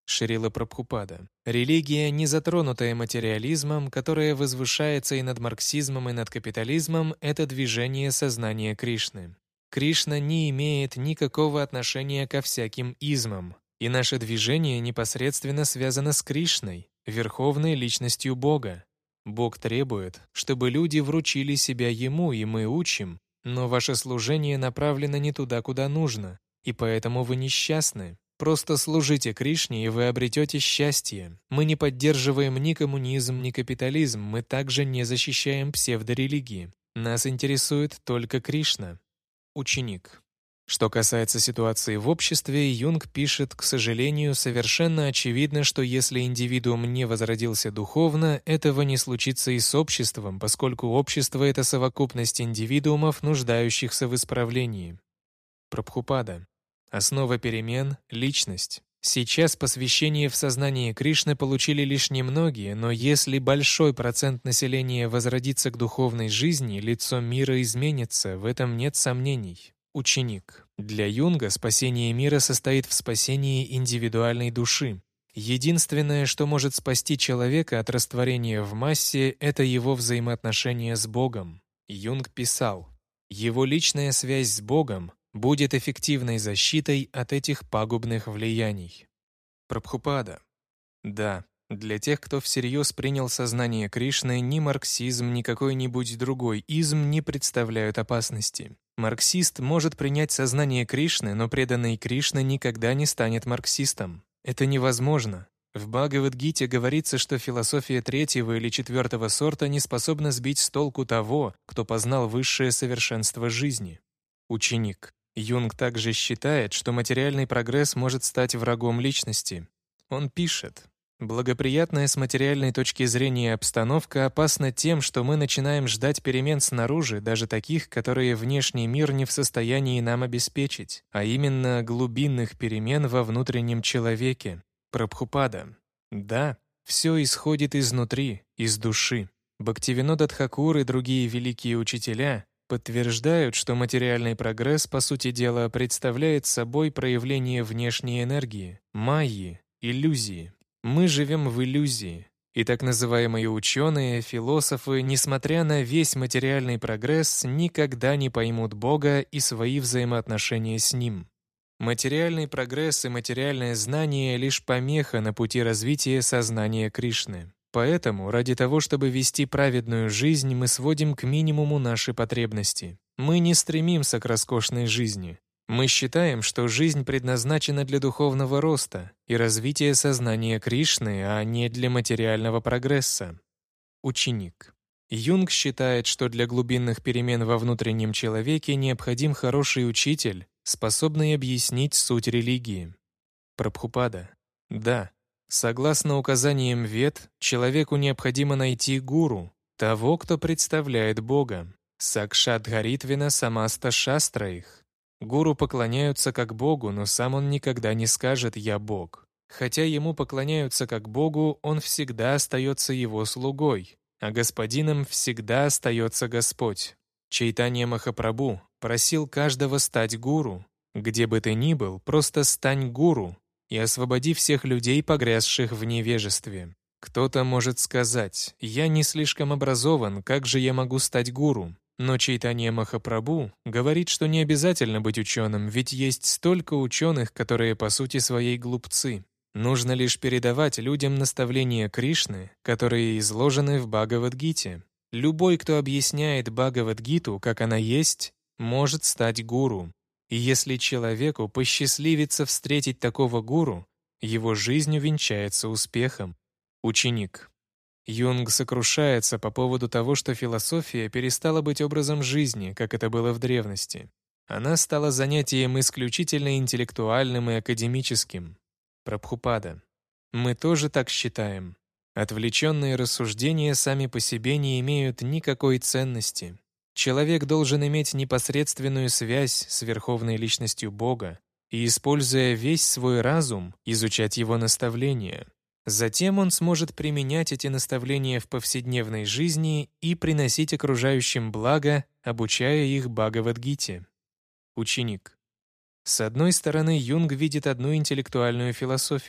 Шрила Прабхупада. Религия, не затронутая материализмом, которая возвышается и над марксизмом, и над капитализмом, это движение сознания Кришны. Кришна не имеет никакого отношения ко всяким измам, и наше движение непосредственно связано с Кришной, верховной личностью Бога. Бог требует, чтобы люди вручили себя Ему, и мы учим, но ваше служение направлено не туда, куда нужно, и поэтому вы несчастны. Просто служите Кришне, и вы обретете счастье. Мы не поддерживаем ни коммунизм, ни капитализм, мы также не защищаем псевдорелигии. Нас интересует только Кришна. Ученик. Что касается ситуации в обществе, Юнг пишет: к сожалению, совершенно очевидно, что если индивидуум не возродился духовно, этого не случится и с обществом, поскольку общество — это совокупность индивидуумов, нуждающихся в исправлении. Прабхупада. Основа перемен — личность. Сейчас посвящение в сознании Кришны получили лишь немногие, но если большой процент населения возродится к духовной жизни, лицо мира изменится, в этом нет сомнений. Ученик. Для Юнга спасение мира состоит в спасении индивидуальной души. Единственное, что может спасти человека от растворения в массе, это его взаимоотношения с Богом. Юнг писал: «Его личная связь с Богом будет эффективной защитой от этих пагубных влияний». Прабхупада. Да, для тех, кто всерьез принял сознание Кришны, ни марксизм, ни какой-нибудь другой изм не представляют опасности. Марксист может принять сознание Кришны, но преданный Кришна никогда не станет марксистом. Это невозможно. В Бхагавад-гите говорится, что философия третьего или четвертого сорта не способна сбить с толку того, кто познал высшее совершенство жизни. Ученик. Юнг также считает, что материальный прогресс может стать врагом личности. Он пишет: «Благоприятная с материальной точки зрения обстановка опасна тем, что мы начинаем ждать перемен снаружи, даже таких, которые внешний мир не в состоянии нам обеспечить, а именно глубинных перемен во внутреннем человеке». Прабхупада. Да, все исходит изнутри, из души. Бхактивинода Тхакур и другие великие учителя подтверждают, что материальный прогресс, по сути дела, представляет собой проявление внешней энергии, майи, иллюзии. Мы живем в иллюзии, и так называемые ученые, философы, несмотря на весь материальный прогресс, никогда не поймут Бога и свои взаимоотношения с Ним. Материальный прогресс и материальное знание — лишь помеха на пути развития сознания Кришны. Поэтому, ради того, чтобы вести праведную жизнь, мы сводим к минимуму наши потребности. Мы не стремимся к роскошной жизни. Мы считаем, что жизнь предназначена для духовного роста и развития сознания Кришны, а не для материального прогресса. Ученик. Юнг считает, что для глубинных перемен во внутреннем человеке необходим хороший учитель, способный объяснить суть религии. Прабхупада. Да. Согласно указаниям Вед, человеку необходимо найти гуру, того, кто представляет Бога. Сакшат Гаритвина Самаста Шастраих. Гуру поклоняются как Богу, но сам он никогда не скажет «я Бог». Хотя ему поклоняются как Богу, он всегда остается его слугой, а господином всегда остается Господь. Чайтанья Махапрабху просил каждого стать гуру. Где бы ты ни был, просто стань гуру и освободи всех людей, погрязших в невежестве. Кто-то может сказать: «Я не слишком образован, как же я могу стать гуру?» Но Чайтанья Махапрабху говорит, что не обязательно быть ученым, ведь есть столько ученых, которые по сути своей глупцы. Нужно лишь передавать людям наставления Кришны, которые изложены в Бхагавад-гите. Любой, кто объясняет Бхагавад-гиту, как она есть, может стать гуру. И если человеку посчастливится встретить такого гуру, его жизнь увенчается успехом. Ученик. Юнг сокрушается по поводу того, что философия перестала быть образом жизни, как это было в древности. Она стала занятием исключительно интеллектуальным и академическим. Прабхупада. Мы тоже так считаем. Отвлеченные рассуждения сами по себе не имеют никакой ценности. Человек должен иметь непосредственную связь с Верховной Личностью Бога и, используя весь свой разум, изучать Его наставления. Затем он сможет применять эти наставления в повседневной жизни и приносить окружающим благо, обучая их Бхагавад-гите. Ученик. С одной стороны, Юнг видит одну интеллектуальную философию.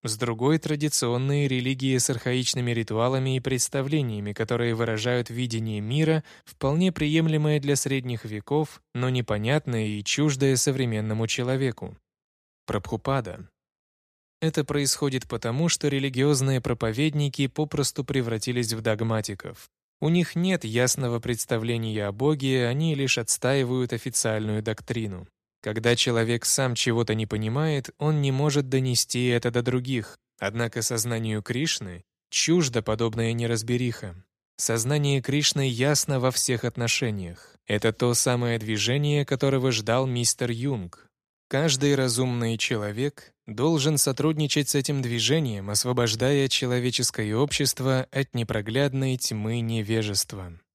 С другой — традиционные религии с архаичными ритуалами и представлениями, которые выражают видение мира, вполне приемлемое для средних веков, но непонятное и чуждое современному человеку. Прабхупада. Это происходит потому, что религиозные проповедники попросту превратились в догматиков. У них нет ясного представления о Боге, они лишь отстаивают официальную доктрину. Когда человек сам чего-то не понимает, он не может донести это до других. Однако сознанию Кришны чужда подобная неразбериха. Сознание Кришны ясно во всех отношениях. Это то самое движение, которого ждал мистер Юнг. Каждый разумный человек должен сотрудничать с этим движением, освобождая человеческое общество от непроглядной тьмы невежества.